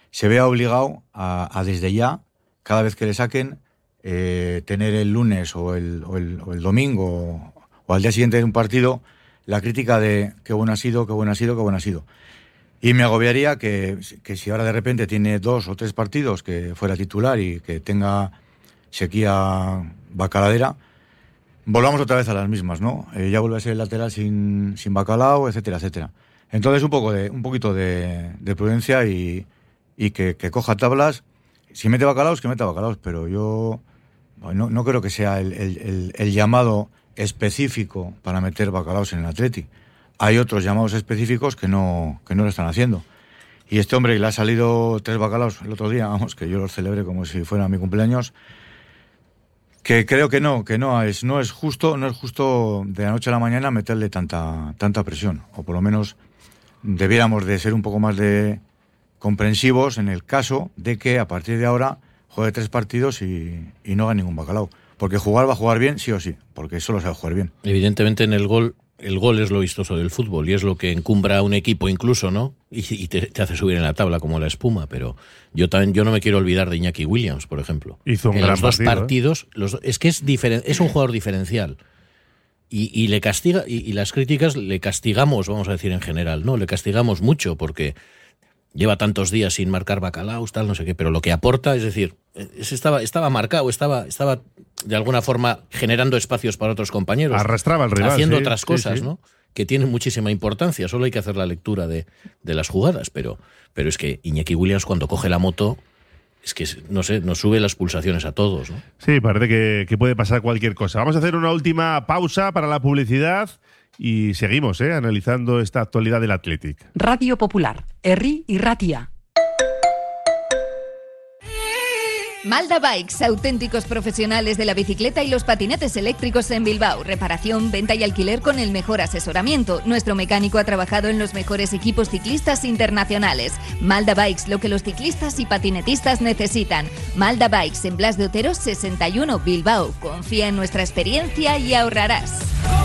se vea obligado a, a desde ya, cada vez que le saquen, eh, tener el lunes o el, o el, o el domingo o al día siguiente de un partido la crítica de qué bueno ha sido, qué bueno ha sido, qué bueno ha sido. Y me agobiaría que, que si ahora de repente tiene dos o tres partidos que fuera titular y que tenga sequía bacaladera, volvamos otra vez a las mismas, ¿no? Eh, ya vuelve a ser el lateral sin, sin Bacalao, etcétera, etcétera. Entonces un poco de un poquito de, de prudencia y, y que, que coja tablas. Si mete Bacalaos, que meta Bacalaos, pero yo no, no creo que sea el, el, el, el llamado específico para meter Bacalaos en el Atleti. Hay otros llamados específicos que no, que no lo están haciendo. Y este hombre que le ha salido tres Bacalaos el otro día, vamos, que yo los celebré como si fuera mi cumpleaños, que creo que no, que no es, no es justo, no es justo de la noche a la mañana meterle tanta, tanta presión. O por lo menos debiéramos de ser un poco más de comprensivos en el caso de que a partir de ahora juegue tres partidos y, y no haga ningún Bacalao. Porque jugar va a jugar bien, sí o sí, porque solo sabe jugar bien. Evidentemente en el gol, el gol es lo vistoso del fútbol y es lo que encumbra a un equipo incluso, ¿no? Y, y te, te hace subir en la tabla como la espuma, pero yo también yo no me quiero olvidar de Iñaki Williams, por ejemplo. Hizo un en gran los dos partido, partidos, ¿eh? los, es que es diferen, es un jugador diferencial. Y, y le castiga, y, y las críticas le castigamos, vamos a decir en general, ¿no? Le castigamos mucho porque lleva tantos días sin marcar Bacalaos, tal, no sé qué, pero lo que aporta, es decir, es, estaba, estaba marcado, estaba, estaba de alguna forma generando espacios para otros compañeros. Arrastraba al rival. Haciendo sí, otras sí, cosas, sí. ¿no? Que tienen muchísima importancia, solo hay que hacer la lectura de, de las jugadas, pero, pero es que Iñaki Williams cuando coge la moto, es que, no sé, nos sube las pulsaciones a todos, ¿no? Sí, parece que, que puede pasar cualquier cosa. Vamos a hacer una última pausa para la publicidad y seguimos, ¿eh? Analizando esta actualidad del Athletic. Radio Popular, Herri y Ratia. Malda Bikes, auténticos profesionales de la bicicleta y los patinetes eléctricos en Bilbao. Reparación, venta y alquiler con el mejor asesoramiento. Nuestro mecánico ha trabajado en los mejores equipos ciclistas internacionales. Malda Bikes, lo que los ciclistas y patinetistas necesitan. Malda Bikes, en Blas de Otero sesenta y uno, Bilbao. Confía en nuestra experiencia y ahorrarás.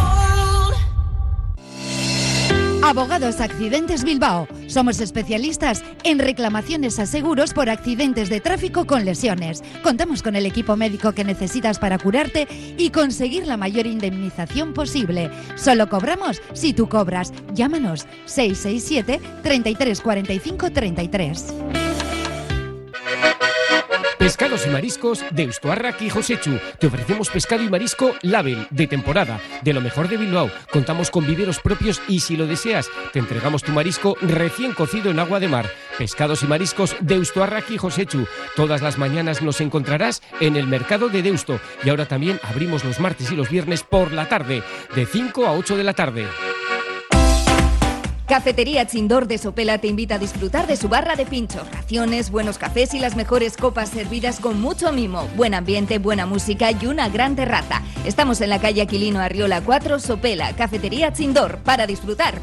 Abogados Accidentes Bilbao. Somos especialistas en reclamaciones a seguros por accidentes de tráfico con lesiones. Contamos con el equipo médico que necesitas para curarte y conseguir la mayor indemnización posible. Solo cobramos si tú cobras. Llámanos seis seis siete, treinta y tres cuarenta y cinco, treinta y tres. Pescados y mariscos Deusto Arrac y Josechu. Te ofrecemos pescado y marisco Label, de temporada, de lo mejor de Bilbao. Contamos con viveros propios y si lo deseas, te entregamos tu marisco recién cocido en agua de mar. Pescados y mariscos Deusto Arrac y Josechu. Todas las mañanas nos encontrarás en el mercado de Deusto. Y ahora también abrimos los martes y los viernes por la tarde, de cinco a ocho de la tarde. Cafetería Chindor de Sopela te invita a disfrutar de su barra de pinchos, raciones, buenos cafés y las mejores copas servidas con mucho mimo, buen ambiente, buena música y una gran terraza. Estamos en la calle Aquilino Arriola cuatro, Sopela. Cafetería Chindor, para disfrutar.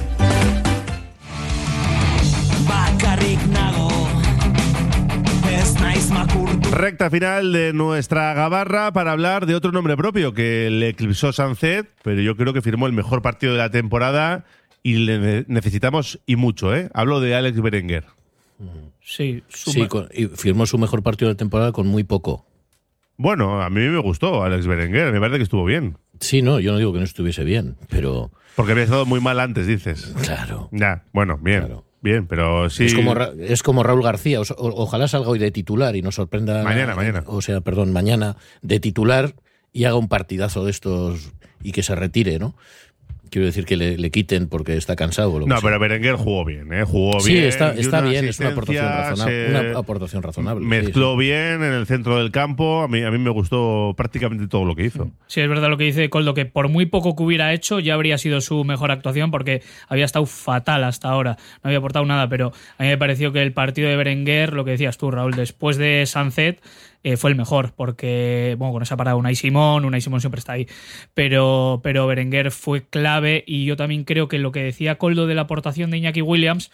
Recta final de nuestra gabarra para hablar de otro nombre propio que le eclipsó Sancet, pero yo creo que firmó el mejor partido de la temporada y le necesitamos y mucho, ¿eh? Hablo de Alex Berenguer. Sí, sí con, y firmó su mejor partido de la temporada con muy poco. Bueno, a mí me gustó Alex Berenguer, me parece que estuvo bien. Sí, no, yo no digo que no estuviese bien, pero... Porque había estado muy mal antes, dices. Claro. Ya, bueno, bien. Claro. Bien, pero sí. Es como, es como Raúl García. O, o, ojalá salga hoy de titular y nos sorprenda. Mañana, mañana. O sea, perdón, mañana de titular y haga un partidazo de estos y que se retire, ¿no? Quiero decir que le, le quiten porque está cansado. O lo no, que pero sea. Berenguer jugó bien, ¿eh? Jugó sí, bien. Sí, está, está bien, es una aportación razonable. Una aportación razonable. Mezcló sí, sí. bien en el centro del campo. A mí, a mí me gustó prácticamente todo lo que hizo. Sí, es verdad lo que dice Coldo, que por muy poco que hubiera hecho ya habría sido su mejor actuación porque había estado fatal hasta ahora. No había aportado nada, pero a mí me pareció que el partido de Berenguer, lo que decías tú, Raúl, después de Sancet, Eh, fue el mejor, porque bueno, con esa parada Unai Simón, Unai Simón siempre está ahí, pero, pero Berenguer fue clave y yo también creo que lo que decía Coldo de la aportación de Iñaki Williams,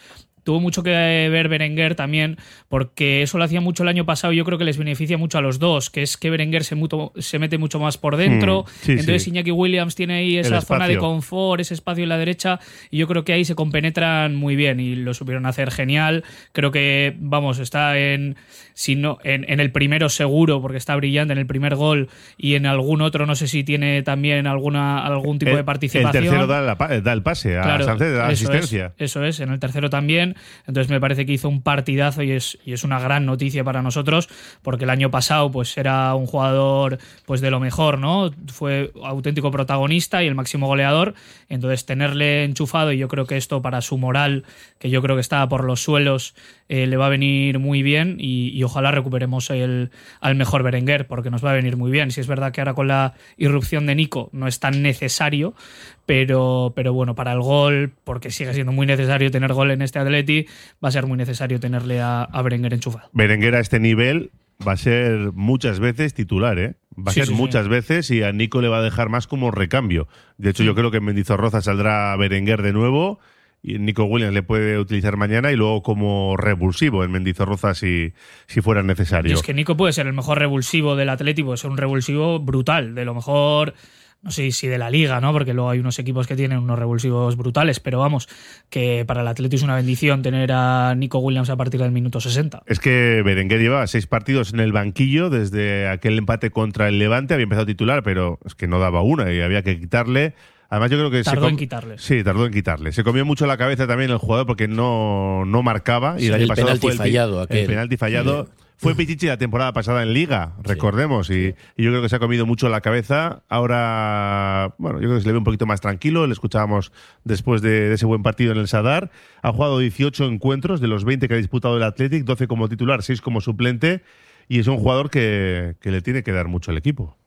tuvo mucho que ver Berenguer también, porque eso lo hacía mucho el año pasado y yo creo que les beneficia mucho a los dos, que es que Berenguer se, muto, se mete mucho más por dentro, mm, sí, entonces sí. Iñaki Williams tiene ahí esa zona de confort, ese espacio en la derecha, y yo creo que ahí se compenetran muy bien y lo supieron hacer genial. Creo que, vamos, está en, si no, en, en el primero seguro, porque está brillante en el primer gol, y en algún otro, no sé si tiene también alguna algún tipo el, de participación. El tercero da, la, da el pase a claro, Sánchez, da la asistencia. Es, eso es, en el tercero también. Entonces me parece que hizo un partidazo y es, y es una gran noticia para nosotros, porque el año pasado pues era un jugador pues de lo mejor, ¿no? Fue auténtico protagonista y el máximo goleador. Entonces tenerle enchufado, y yo creo que esto para su moral, que yo creo que está por los suelos, eh, le va a venir muy bien, y, y ojalá recuperemos el, al mejor Berenguer, porque nos va a venir muy bien. Si es verdad que ahora con la irrupción de Nico no es tan necesario, pero, pero bueno, para el gol, porque sigue siendo muy necesario tener gol en este Atleti, va a ser muy necesario tenerle a, a Berenguer enchufado. Berenguer a este nivel va a ser muchas veces titular, ¿eh? Va a sí, ser sí, muchas sí. veces, y a Nico le va a dejar más como recambio. De hecho, sí. yo creo que en Mendizorroza saldrá Berenguer de nuevo, y Nico Williams le puede utilizar mañana, y luego como revulsivo en Mendizorroza si, si fuera necesario. Y es que Nico puede ser el mejor revulsivo del Atleti, puede ser un revulsivo brutal, de lo mejor, no sé si de la liga, ¿no? Porque luego hay unos equipos que tienen unos revulsivos brutales, pero vamos, que para el Atleti es una bendición tener a Nico Williams a partir del minuto sesenta. Es que Berenguer llevaba seis partidos en el banquillo desde aquel empate contra el Levante, había empezado titular, pero es que no daba una y había que quitarle. Además, yo creo que tardó se com- en quitarle. Sí, tardó en quitarle. Se comió mucho la cabeza también el jugador porque no, no marcaba. Y sí, el año el pasado penalti fue el, fallado. Aquel. el penalti fallado. Sí. Fue Pichichi la temporada pasada en Liga, recordemos, y, y yo creo que se ha comido mucho la cabeza. Ahora, bueno, yo creo que se le ve un poquito más tranquilo. Le escuchábamos después de, de ese buen partido en el Sadar. Ha jugado dieciocho encuentros de los veinte que ha disputado el Athletic, doce como titular, seis como suplente, y es un jugador que, que le tiene que dar mucho al equipo.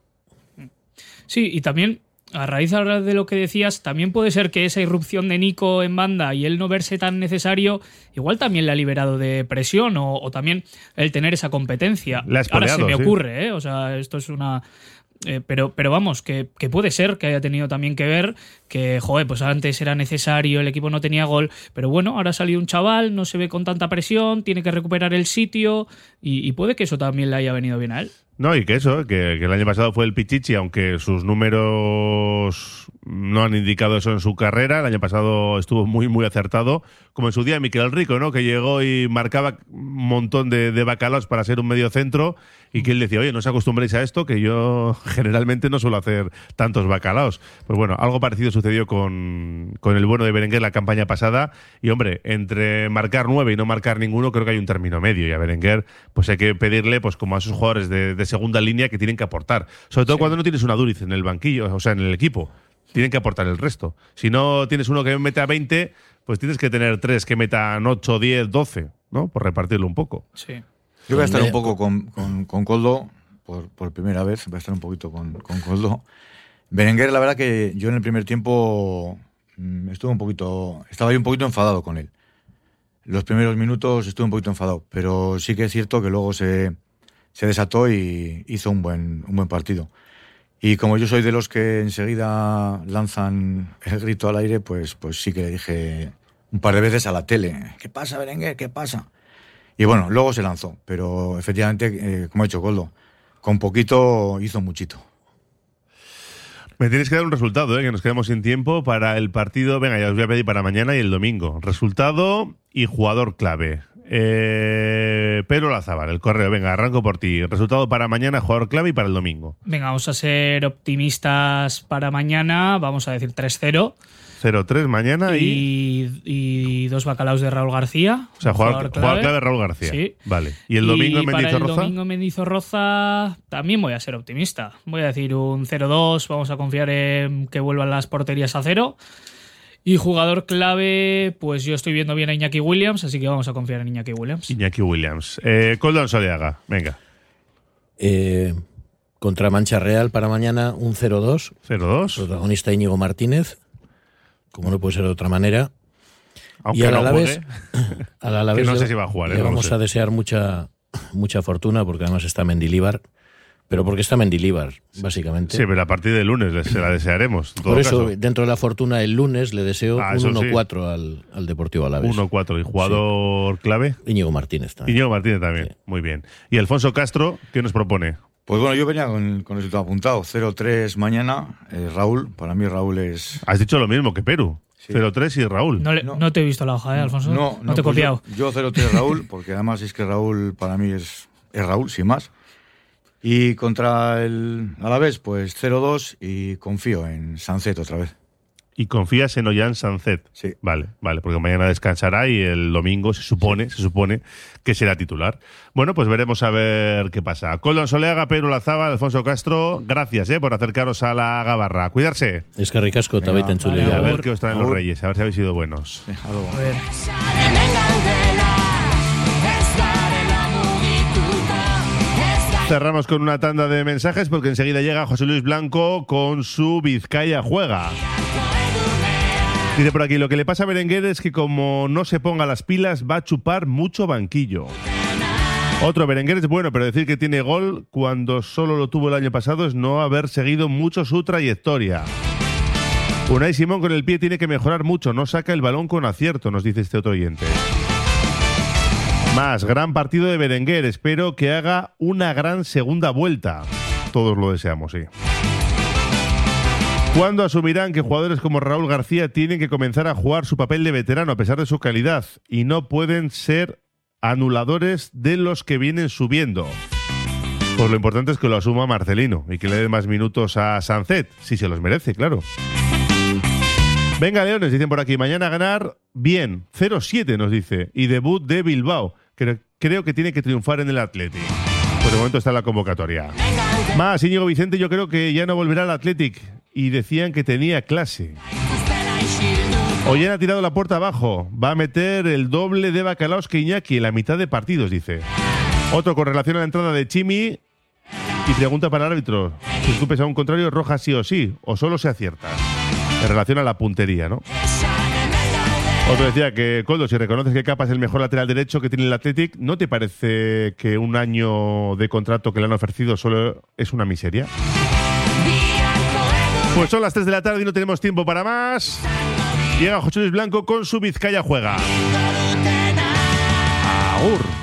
Sí, y también, a raíz ahora de lo que decías, también puede ser que esa irrupción de Nico en banda y el no verse tan necesario, igual también le ha liberado de presión, o, o también el tener esa competencia. La ahora se me sí. ocurre, ¿eh? O sea, esto es una... Eh, pero, pero vamos, que, que puede ser que haya tenido también que ver que, joder, pues antes era necesario, el equipo no tenía gol, pero bueno, ahora ha salido un chaval, no se ve con tanta presión, tiene que recuperar el sitio, y, y puede que eso también le haya venido bien a él. No, y que eso, que, que el año pasado fue el Pichichi, aunque sus números no han indicado eso en su carrera. El año pasado estuvo muy, muy acertado, como en su día Miquel Rico, ¿no? Que llegó y marcaba un montón de, de bacalaos para ser un medio centro, y que él decía, oye, no os acostumbréis a esto, que yo generalmente no suelo hacer tantos bacalaos. Pues bueno, algo parecido sucedió con, con el bueno de Berenguer la campaña pasada, y hombre, entre marcar nueve y no marcar ninguno, creo que hay un término medio, y a Berenguer pues hay que pedirle, pues como a esos jugadores de, de segunda línea, que tienen que aportar, sobre todo sí. cuando no tienes una Duriz en el banquillo, o sea, en el equipo, tienen que aportar el resto. Si no tienes uno que meta veinte, pues tienes que tener tres que metan ocho, diez, doce, ¿no? Por repartirlo un poco. Sí. Yo voy a estar un poco con, con, con Koldo, por, por primera vez, voy a estar un poquito con, con Koldo. Berenguer, la verdad que yo en el primer tiempo mmm, estuve un poquito, estaba yo un poquito enfadado con él. Los primeros minutos estuve un poquito enfadado, pero sí que es cierto que luego se, se desató y hizo un buen, un buen partido. Y como yo soy de los que enseguida lanzan el grito al aire, pues, pues sí que le dije un par de veces a la tele, ¿qué pasa, Berenguer? ¿Qué pasa? Y bueno, luego se lanzó, pero efectivamente, eh, como ha dicho Koldo, con poquito hizo muchito. Me tienes que dar un resultado, ¿eh? Que nos quedamos sin tiempo para el partido. Venga, ya os voy a pedir para mañana y el domingo. Resultado y jugador clave. Eh, Pedro Lazábal, el correo. Venga, arranco por ti. Resultado para mañana, jugador clave, y para el domingo. Venga, vamos a ser optimistas para mañana. Vamos a decir tres cero. cero tres mañana y... y... y dos bacalaos de Raúl García. O sea, jugador, jugador, clave. jugador clave Raúl García. Sí. Vale. ¿Y el domingo y en Mendizorroza? Para el domingo en Mendizorroza también voy a ser optimista. Voy a decir un cero dos. Vamos a confiar en que vuelvan las porterías a cero. Y jugador clave, pues yo estoy viendo bien a Iñaki Williams, así que vamos a confiar en Iñaki Williams. Iñaki Williams. Eh, Koldo Soleaga, venga. Eh, contra Mancha Real para mañana un cero dos. cero dos. Protagonista Íñigo Martínez, como no puede ser de otra manera. Aunque y al no Alavés, juegue, al Alavés que no le, sé si va a jugar. Le eh, vamos no sé. a desear mucha, mucha fortuna, porque además está Mendilibar, Pero porque está Mendilibar, básicamente. Sí, pero a partir del lunes se la desearemos. En todo Por eso, caso. dentro de la fortuna, el lunes le deseo Ah, un eso uno cuatro sí. al, al Deportivo Alavés. uno cuatro. ¿Y jugador sí. clave? Íñigo Martínez también. Íñigo Martínez también. Sí. Muy bien. ¿Y Alfonso Castro, qué nos propone? Pues bueno, yo venía con, con el resultado apuntado. cero tres mañana. Eh, Raúl, para mí Raúl es... Has dicho lo mismo que Perú. Sí. cero tres y Raúl. No, le, no. no te he visto la hoja, ¿eh, Alfonso? No, no, no te he pues copiado. Yo, yo cero tres Raúl, porque además es que Raúl para mí es, es Raúl, sin más. Y contra el Alavés, pues cero dos y confío en Sancet otra vez. Y confías en Ollán Sancet. Sí. Vale, vale, porque mañana descansará y el domingo se supone, sí. se supone que será titular. Bueno, pues veremos a ver qué pasa. Colón Soleaga, Pedro Lazábal, Alfonso Castro, gracias eh, por acercaros a la Gabarra. Cuidarse. Es que ricasco, te en vale, a ver qué os traen los Reyes, a ver si habéis sido buenos. Sí, a, a ver. Cerramos con una tanda de mensajes porque enseguida llega José Luis Blanco con su Vizcaya Juega. Dice por aquí, lo que le pasa a Berenguer es que como no se ponga las pilas va a chupar mucho banquillo. Otro, Berenguer es bueno, pero decir que tiene gol cuando solo lo tuvo el año pasado es no haber seguido mucho su trayectoria. Unai Simón con el pie tiene que mejorar mucho, no saca el balón con acierto, nos dice este otro oyente. Más, gran partido de Berenguer, espero que haga una gran segunda vuelta. Todos lo deseamos, sí. ¿Cuándo asumirán que jugadores como Raúl García tienen que comenzar a jugar su papel de veterano a pesar de su calidad y no pueden ser anuladores de los que vienen subiendo? Pues lo importante es que lo asuma Marcelino y que le dé más minutos a Sancet, si se los merece, claro. Venga, Leones, dicen por aquí, mañana a ganar bien, cero siete nos dice, y debut de Bilbao, que creo que tiene que triunfar en el Athletic. Pues de momento está en la convocatoria. Más, Íñigo Vicente, yo creo que ya no volverá al Athletic, y decían que tenía clase. Ollán ha tirado la puerta abajo, va a meter el doble de Bacalaos que Iñaki en la mitad de partidos, dice. Otro con relación a la entrada de Chimi, y pregunta para el árbitro, si tú pensas a un contrario, roja sí o sí, o solo se acierta. En relación a la puntería, ¿no? Otro decía que, Coldo, si reconoces que Capa es el mejor lateral derecho que tiene el Athletic, ¿no te parece que un año de contrato que le han ofrecido solo es una miseria? Pues son las tres de la tarde y no tenemos tiempo para más. Llega José Luis Blanco con su Vizcaya Juega. Agur.